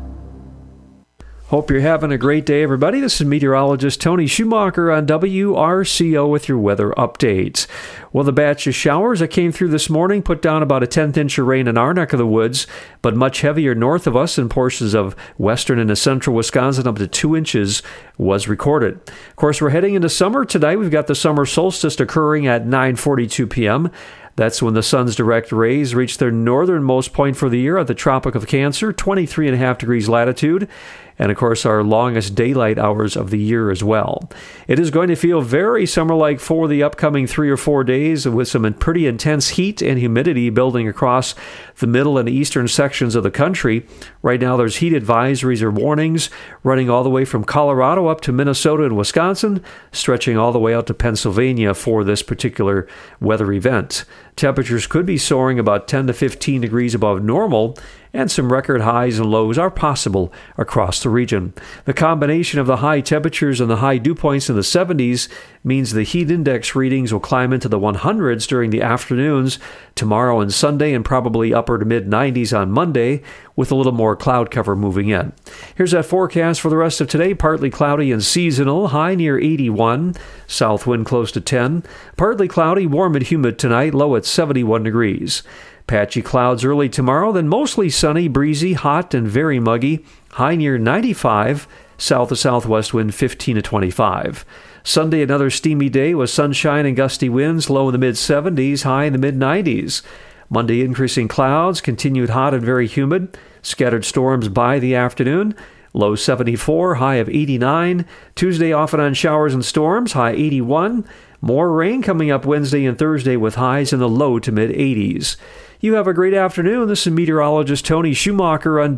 Hope you're having a great day, everybody. This is meteorologist Tony Schumacher on WRCO with your weather updates. Well, the batch of showers that came through this morning put down about a 1/10 inch of rain in our neck of the woods, but much heavier north of us in portions of western and central Wisconsin, up to 2 inches was recorded. Of course, we're heading into summer tonight. We've got the summer solstice occurring at 9:42 p.m. That's when the sun's direct rays reach their northernmost point for the year at the Tropic of Cancer, 23.5 degrees latitude, and of course our longest daylight hours of the year as well. It is going to feel very summer-like for the upcoming 3 or 4 days with some pretty intense heat and humidity building across the middle and eastern sections of the country. Right now there's heat advisories or warnings running all the way from Colorado up to Minnesota and Wisconsin, stretching all the way out to Pennsylvania for this particular weather event. Temperatures could be soaring about 10 to 15 degrees above normal, and some record highs and lows are possible across the region. The combination of the high temperatures and the high dew points in the 70s means the heat index readings will climb into the 100s during the afternoons tomorrow and Sunday, and probably upper to mid-90s on Monday, with a little more cloud cover moving in. Here's that forecast for the rest of today. Partly cloudy and seasonal, high near 81, south wind close to 10. Partly cloudy, warm and humid tonight, low at 71 degrees. Patchy clouds early tomorrow, then mostly sunny, breezy, hot, and very muggy. High near 95, south to southwest wind 15 to 25. Sunday, another steamy day with sunshine and gusty winds, low in the mid-70s, high in the mid-90s. Monday, increasing clouds, continued hot and very humid. Scattered storms by the afternoon. Low 74, high of 89. Tuesday, off and on showers and storms, high 81. More rain coming up Wednesday and Thursday with highs in the low to mid-80s. You have a great afternoon. This is meteorologist Tony Schumacher on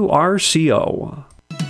WRCO.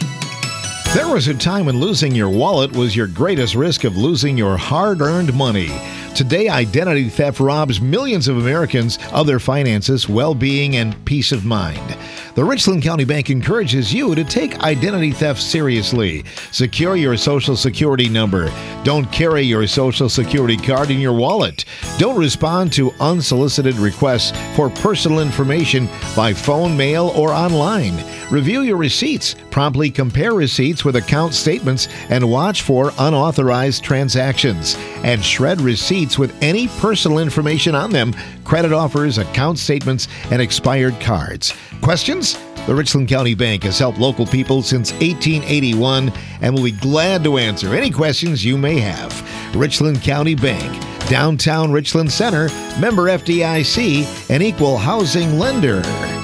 There was a time when losing your wallet was your greatest risk of losing your hard-earned money. Today, identity theft robs millions of Americans of their finances, well-being, and peace of mind. The Richland County Bank encourages you to take identity theft seriously. Secure your Social Security number. Don't carry your Social Security card in your wallet. Don't respond to unsolicited requests for personal information by phone, mail, or online. Review your receipts. Promptly compare receipts with account statements and watch for unauthorized transactions. And shred receipts with any personal information on them, credit offers, account statements, and expired cards. Questions? The Richland County Bank has helped local people since 1881 and will be glad to answer any questions you may have. Richland County Bank, downtown Richland Center, member FDIC, and equal housing lender.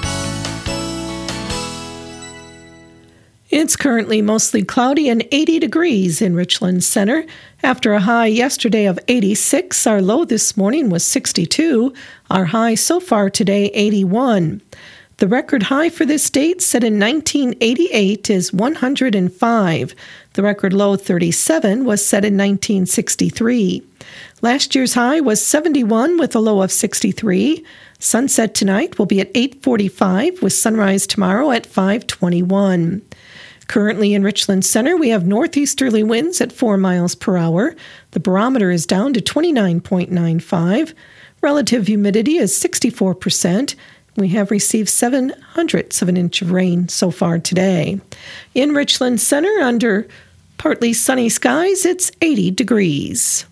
It's currently mostly cloudy and 80 degrees in Richland Center. After a high yesterday of 86, our low this morning was 62. Our high so far today, 81. The record high for this state, set in 1988, is 105. The record low, 37, was set in 1963. Last year's high was 71 with a low of 63. Sunset tonight will be at 8:45 with sunrise tomorrow at 5:21. Currently in Richland Center, we have northeasterly winds at 4 miles per hour. The barometer is down to 29.95. Relative humidity is 64%. We have received 0.07 of an inch of rain so far today. In Richland Center, under partly sunny skies, it's 80 degrees.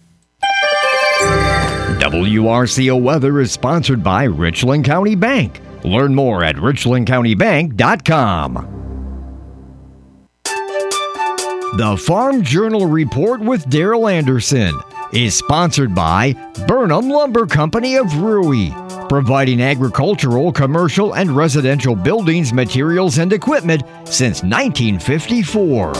WRCO Weather is sponsored by Richland County Bank. Learn more at richlandcountybank.com. The Farm Journal Report with Daryl Anderson is sponsored by Burnham Lumber Company of Rui, providing agricultural, commercial, and residential buildings, materials, and equipment since 1954.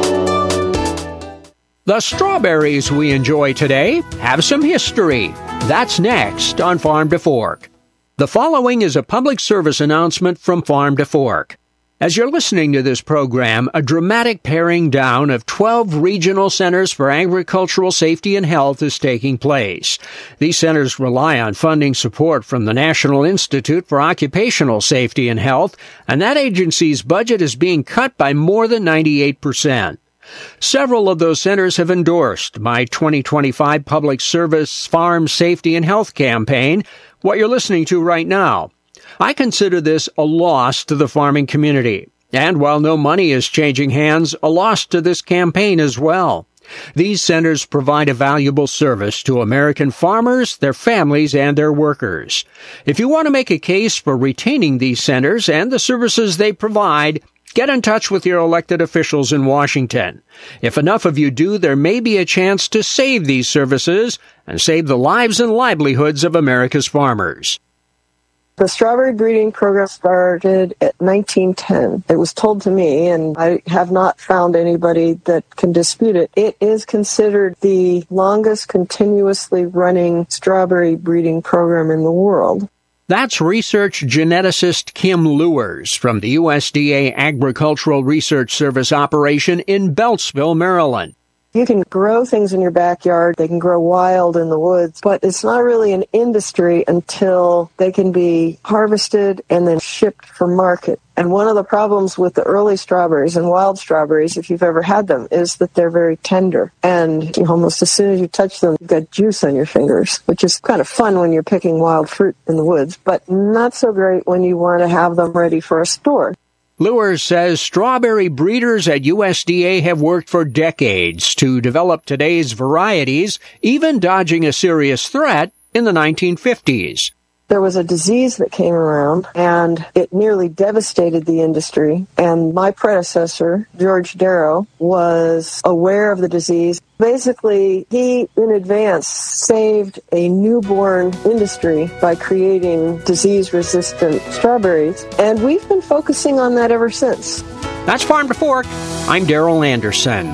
The strawberries we enjoy today have some history. That's next on Farm to Fork. The following is a public service announcement from Farm to Fork. As you're listening to this program, a dramatic paring down of 12 regional centers for agricultural safety and health is taking place. These centers rely on funding support from the National Institute for Occupational Safety and Health, and that agency's budget is being cut by more than 98%. Several of those centers have endorsed my 2025 Public Service Farm Safety and Health campaign, what you're listening to right now. I consider this a loss to the farming community, and while no money is changing hands, a loss to this campaign as well. These centers provide a valuable service to American farmers, their families, and their workers. If you want to make a case for retaining these centers and the services they provide, get in touch with your elected officials in Washington. If enough of you do, there may be a chance to save these services and save the lives and livelihoods of America's farmers. The strawberry breeding program started at 1910. It was told to me, and I have not found anybody that can dispute it. It is considered the longest continuously running strawberry breeding program in the world. That's research geneticist Kim Lewers from the USDA Agricultural Research Service operation in Beltsville, Maryland. You can grow things in your backyard, they can grow wild in the woods, but it's not really an industry until they can be harvested and then shipped for market. And one of the problems with the early strawberries and wild strawberries, if you've ever had them, is that they're very tender. And almost as soon as you touch them, you've got juice on your fingers, which is kind of fun when you're picking wild fruit in the woods, but not so great when you want to have them ready for a store. Lewers says strawberry breeders at USDA have worked for decades to develop today's varieties, even dodging a serious threat in the 1950s. There was a disease that came around, and it nearly devastated the industry. And my predecessor, George Darrow, was aware of the disease. Basically, he, in advance, saved a newborn industry by creating disease-resistant strawberries. And we've been focusing on that ever since. That's Farm to Fork. I'm Daryl Anderson.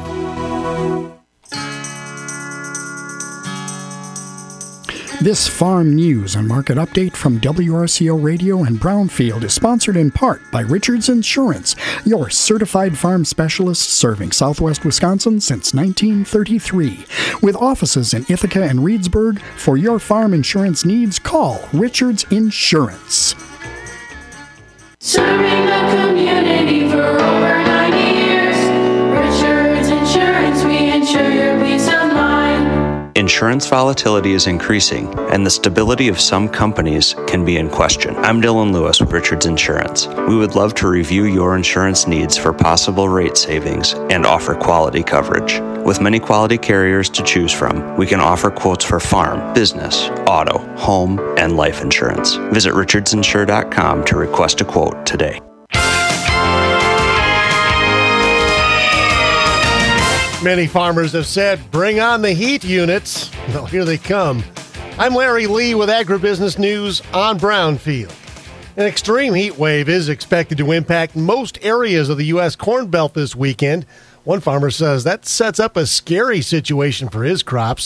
This farm news and market update from WRCO Radio and Brownfield is sponsored in part by Richards Insurance, your certified farm specialist serving Southwest Wisconsin since 1933. With offices in Ithaca and Reedsburg, for your farm insurance needs, call Richards Insurance. Serving the community for over 90 years. Richards Insurance, we insure your peace of mind. Insurance volatility is increasing, and the stability of some companies can be in question. I'm Dylan Lewis with Richards Insurance. We would love to review your insurance needs for possible rate savings and offer quality coverage. With many quality carriers to choose from, we can offer quotes for farm, business, auto, home, and life insurance. Visit richardsinsure.com to request a quote today. Many farmers have said, bring on the heat units. Well, here they come. I'm Larry Lee with Agribusiness News on Brownfield. An extreme heat wave is expected to impact most areas of the U.S. Corn Belt this weekend. One farmer says that sets up a scary situation for his crops.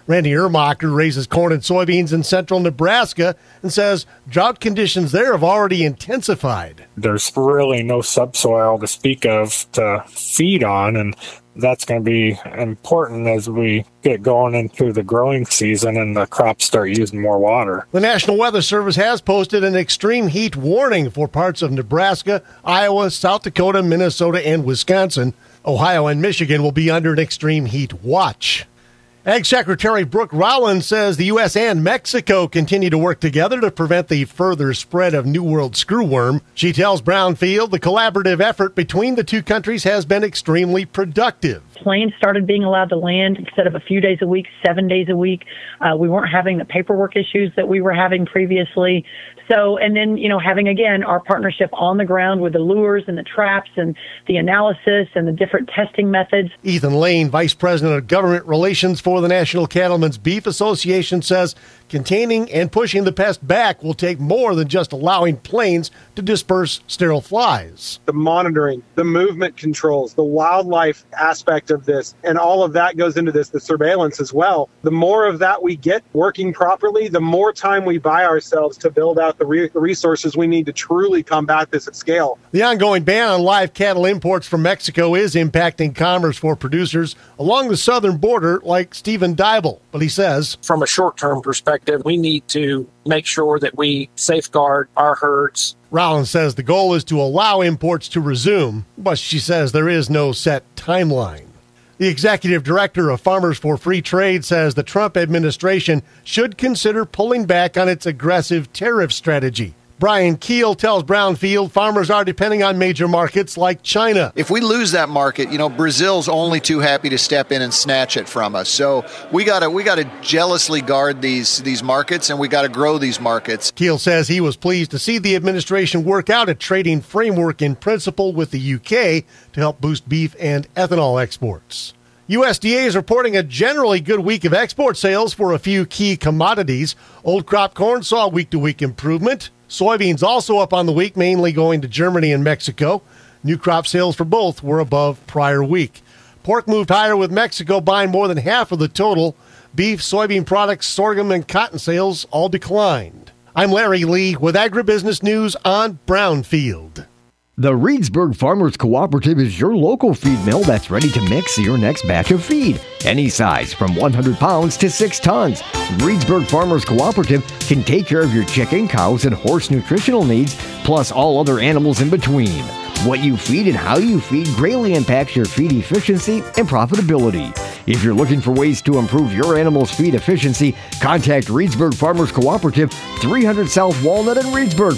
Randy Ermacher raises corn and soybeans in central Nebraska and says drought conditions there have already intensified. There's really no subsoil to speak of to feed on, and that's going to be important as we get going into the growing season and the crops start using more water. The National Weather Service has posted an extreme heat warning for parts of Nebraska, Iowa, South Dakota, Minnesota, and Wisconsin. Ohio and Michigan will be under an extreme heat watch. Ag Secretary Brooke Rollins says the U.S. and Mexico continue to work together to prevent the further spread of New World screwworm. She tells Brownfield the collaborative effort between the two countries has been extremely productive. Planes started being allowed to land instead of a few days a week, 7 days a week. We weren't having the paperwork issues that we were having previously. So, and then, having, again, our partnership on the ground with the lures and the traps and the analysis and the different testing methods. Ethan Lane, Vice President of Government Relations for the National Cattlemen's Beef Association, says containing and pushing the pest back will take more than just allowing planes to disperse sterile flies. The monitoring, the movement controls, the wildlife aspect of this, and all of that goes into this, the surveillance as well. The more of that we get working properly, the more time we buy ourselves to build out the resources we need to truly combat this at scale. The ongoing ban on live cattle imports from Mexico is impacting commerce for producers along the southern border, like Stephen Dybel. But he says, from a short-term perspective, we need to make sure that we safeguard our herds. Rollins says the goal is to allow imports to resume, but she says there is no set timeline. The executive director of Farmers for Free Trade says the Trump administration should consider pulling back on its aggressive tariff strategy. Brian Keel tells Brownfield farmers are depending on major markets like China. If we lose that market, Brazil's only too happy to step in and snatch it from us. So we got to jealously guard these markets, and we got to grow these markets. Keel says he was pleased to see the administration work out a trading framework in principle with the UK to help boost beef and ethanol exports. USDA is reporting a generally good week of export sales for a few key commodities. Old crop corn saw week-to-week improvement. Soybeans also up on the week, mainly going to Germany and Mexico. New crop sales for both were above prior week. Pork moved higher with Mexico buying more than half of the total. Beef, soybean products, sorghum, and cotton sales all declined. I'm Larry Lee with Agribusiness News on Brownfield. The Reedsburg Farmers Cooperative is your local feed mill that's ready to mix your next batch of feed. Any size, from 100 pounds to 6 tons. Reedsburg Farmers Cooperative can take care of your chicken, cows, and horse nutritional needs, plus all other animals in between. What you feed and how you feed greatly impacts your feed efficiency and profitability. If you're looking for ways to improve your animal's feed efficiency, contact Reedsburg Farmers Cooperative, 300 South Walnut in Reedsburg,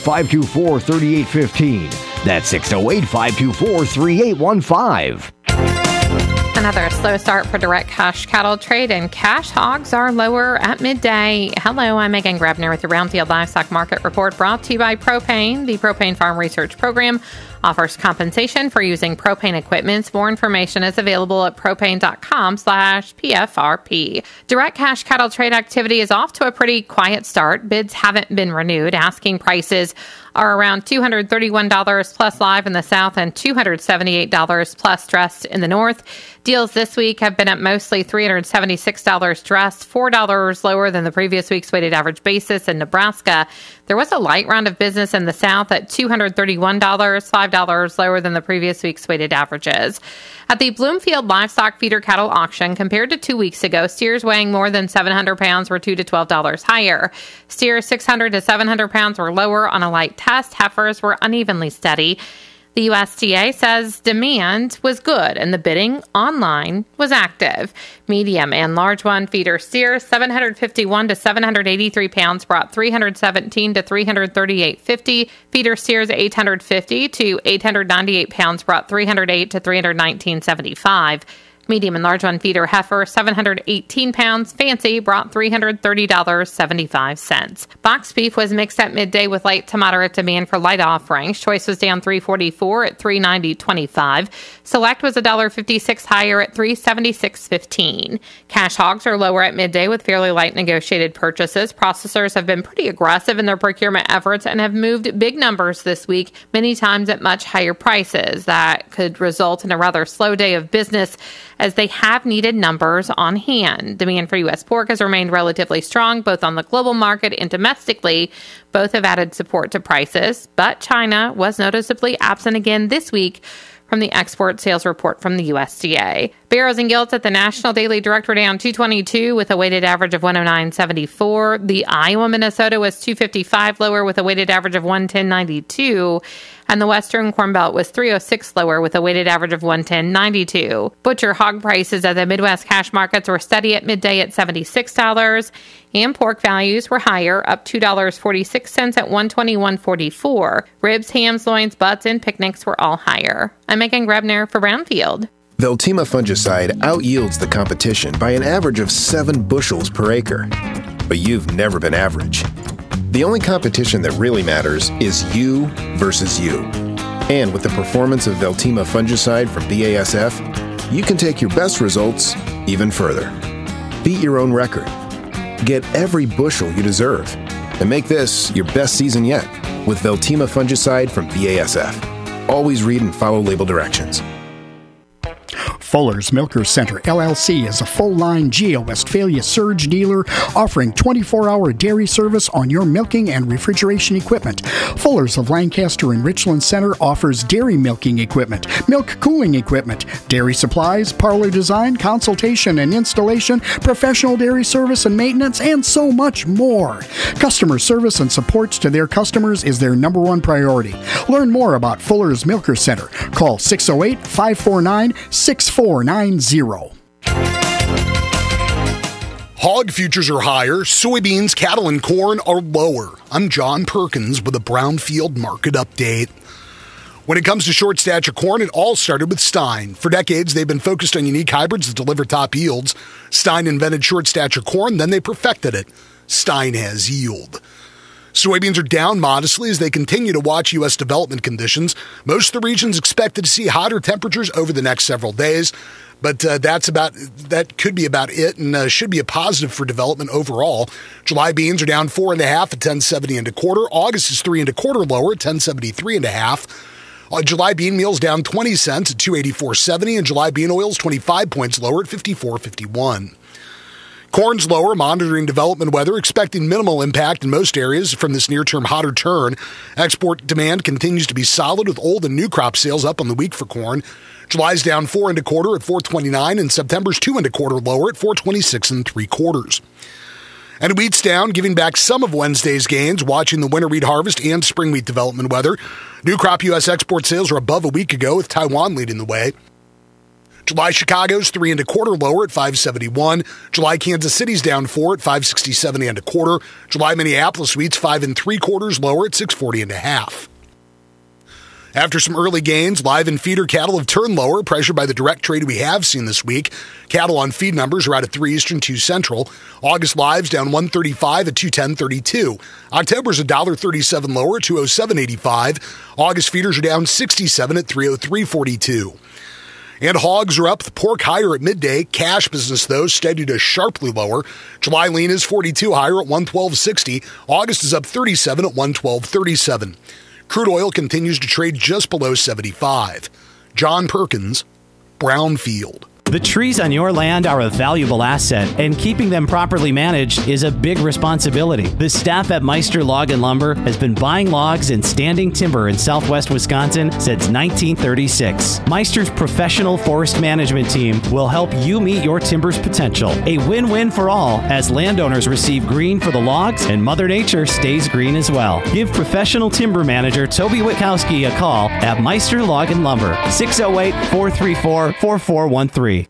524-3815. That's 608-524-3815. Another slow start for direct cash cattle trade, and cash hogs are lower at midday. Hello, I'm Megan Grebner with your Brownfield Livestock Market Report, brought to you by Propane. The Propane Farm Research Program offers compensation for using propane equipment. More information is available at propane.com/PFRP. Direct cash cattle trade activity is off to a pretty quiet start. Bids haven't been renewed. Asking prices are around $231 plus live in the south and $278 plus dressed in the north. Deals this week have been at mostly $376 dressed, $4 lower than the previous week's weighted average basis in Nebraska. There was a light round of business in the south at $231, $5 lower than the previous week's weighted averages. At the Bloomfield Livestock Feeder Cattle Auction, compared to 2 weeks ago, steers weighing more than 700 pounds were $2 to $12 higher. Steers 600 to 700 pounds were lower on a light test. Heifers were unevenly steady. The USDA says demand was good and the bidding online was active. Medium and large one feeder steers 751 to 783 pounds brought 317 to 338.50. Feeder steers 850 to 898 pounds brought 308 to 319.75. Medium and large one feeder heifer, 718 pounds. Fancy brought $330.75. Boxed beef was mixed at midday with light to moderate demand for light offerings. Choice was down $3.44 at $390.25. Select was $1.56 higher at $376.15. Cash hogs are lower at midday with fairly light negotiated purchases. Processors have been pretty aggressive in their procurement efforts and have moved big numbers this week, many times at much higher prices. That could result in a rather slow day of business as they have needed numbers on hand. Demand for U.S. pork has remained relatively strong, both on the global market and domestically. Both have added support to prices, but China was noticeably absent again this week from the export sales report from the USDA. Barrels and gilts at the National Daily Direct were down 222 with a weighted average of 109.74. The Iowa, Minnesota was 255 lower with a weighted average of 110.92. And the Western Corn Belt was 306 lower with a weighted average of 110.92. Butcher hog prices at the Midwest cash markets were steady at midday at $76. And pork values were higher, up $2.46 at $121.44. Ribs, hams, loins, butts, and picnics were all higher. I'm Megan Grebner for Brownfield. Veltima fungicide out-yields the competition by an average of 7 bushels per acre. But you've never been average. The only competition that really matters is you versus you. And with the performance of Veltima fungicide from BASF, you can take your best results even further. Beat your own record. Get every bushel you deserve. And make this your best season yet with Veltima fungicide from BASF. Always read and follow label directions. Fuller's Milker Center, LLC, is a full-line GEO Westphalia surge dealer offering 24-hour dairy service on your milking and refrigeration equipment. Fuller's of Lancaster and Richland Center offers dairy milking equipment, milk cooling equipment, dairy supplies, parlor design, consultation and installation, professional dairy service and maintenance, and so much more. Customer service and support to their customers is their number one priority. Learn more about Fuller's Milker Center. Call 608-549-6490. Hog futures are higher, soybeans, cattle, and corn are lower. I'm John Perkins with a Brownfield Market Update. When it comes to short stature corn, it all started with Stein. For decades, they've been focused on unique hybrids that deliver top yields. Stein invented short stature corn, then they perfected it. Stein has yield. Soybeans are down modestly as they continue to watch U.S. development conditions. Most of the region's expected to see hotter temperatures over the next several days, but that could be about it and should be a positive for development overall. July beans are down 4.5 at 10.70 1/4. August is 3 1/4 lower at 10.73 1/2. July bean meal's down 20 cents at 284.70, and July bean oil's 25 points lower at 54.51. Corn's lower, monitoring development weather, expecting minimal impact in most areas from this near-term hotter turn. Export demand continues to be solid with old and new crop sales up on the week for corn. July's down 4 1/4 at 4.29, and September's 2 1/4 lower at 4.26 3/4. And wheat's down, giving back some of Wednesday's gains, watching the winter wheat harvest and spring wheat development weather. New crop U.S. export sales are above a week ago, with Taiwan leading the way. July Chicago's 3 1/4 lower at 5.71. July Kansas City's down 4 at 5.67 1/4. July Minneapolis wheat's 5 3/4 lower at 6.40 1/2. After some early gains, live and feeder cattle have turned lower, pressured by the direct trade we have seen this week. Cattle on feed numbers are out at 3 Eastern, 2 Central. August live's down 135 at 210.32. October's $1.37 lower at 207.85. August feeders are down 67 at 303.42. And hogs are up, the pork higher at midday. Cash business, though, steady to sharply lower. July lean is 42 higher at 112.60. August is up 37 at 112.37. Crude oil continues to trade just below 75. John Perkins, Brownfield. The trees on your land are a valuable asset, and keeping them properly managed is a big responsibility. The staff at Meister Log and Lumber has been buying logs and standing timber in southwest Wisconsin since 1936. Meister's professional forest management team will help you meet your timber's potential. A win-win for all, as landowners receive green for the logs and Mother Nature stays green as well. Give professional timber manager Toby Witkowski a call at Meister Log and Lumber, 608-434-4413.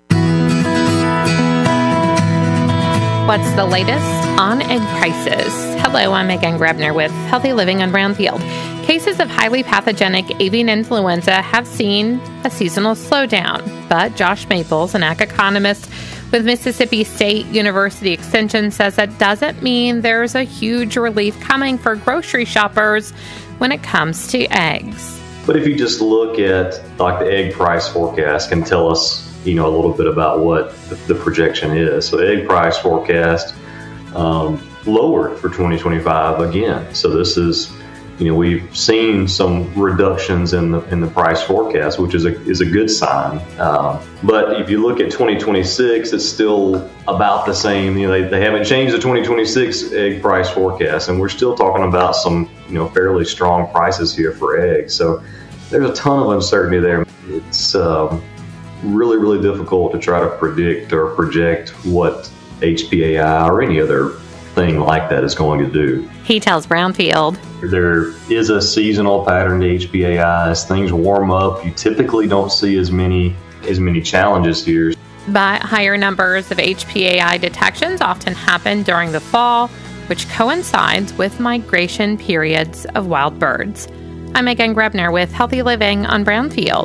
What's the latest on egg prices? Hello, I'm Megan Grebner with Healthy Living on Brownfield. Cases of highly pathogenic avian influenza have seen a seasonal slowdown, but Josh Maples, an ag economist with Mississippi State University Extension, says that doesn't mean there's a huge relief coming for grocery shoppers when it comes to eggs. But if you just look at like the egg price forecast can tell us, a little bit about what the projection is. So the egg price forecast lowered for 2025 again. So this is we've seen some reductions in the price forecast, which is a good sign. But if you look at 2026, it's still about the same. They haven't changed the 2026 egg price forecast, and we're still talking about some fairly strong prices here for eggs. So there's a ton of uncertainty there. It's really, really difficult to try to predict or project what HPAI or any other thing like that is going to do. He tells Brownfield. There is a seasonal pattern to HPAI. As things warm up, you typically don't see as many challenges here. But higher numbers of HPAI detections often happen during the fall, which coincides with migration periods of wild birds. I'm Megan Grebner with Healthy Living on Brownfield.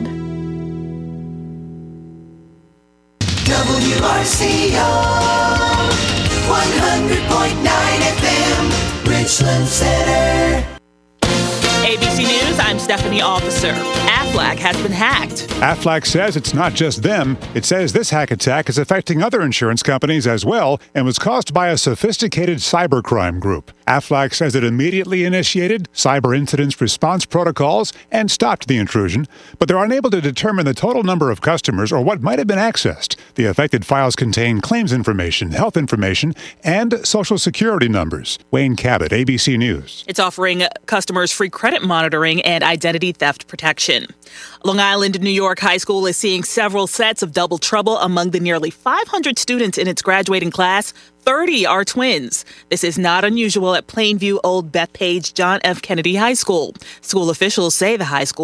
WRCO 100.9 FM, Richland Center. ABC News, I'm Stephanie Officer. Aflac has been hacked. Aflac says it's not just them. It says this hack attack is affecting other insurance companies as well and was caused by a sophisticated cybercrime group. Aflac says it immediately initiated cyber incidents response protocols and stopped the intrusion, but they're unable to determine the total number of customers or what might have been accessed. The affected files contain claims information, health information, and Social Security numbers. Wayne Cabot, ABC News. It's offering customers free credit monitoring and identity theft protection. Long Island New York High School is seeing several sets of double trouble among the nearly 500 students in its graduating class. 30 are twins. This is not unusual at Plainview Old Bethpage John F. Kennedy High School. School officials say the high school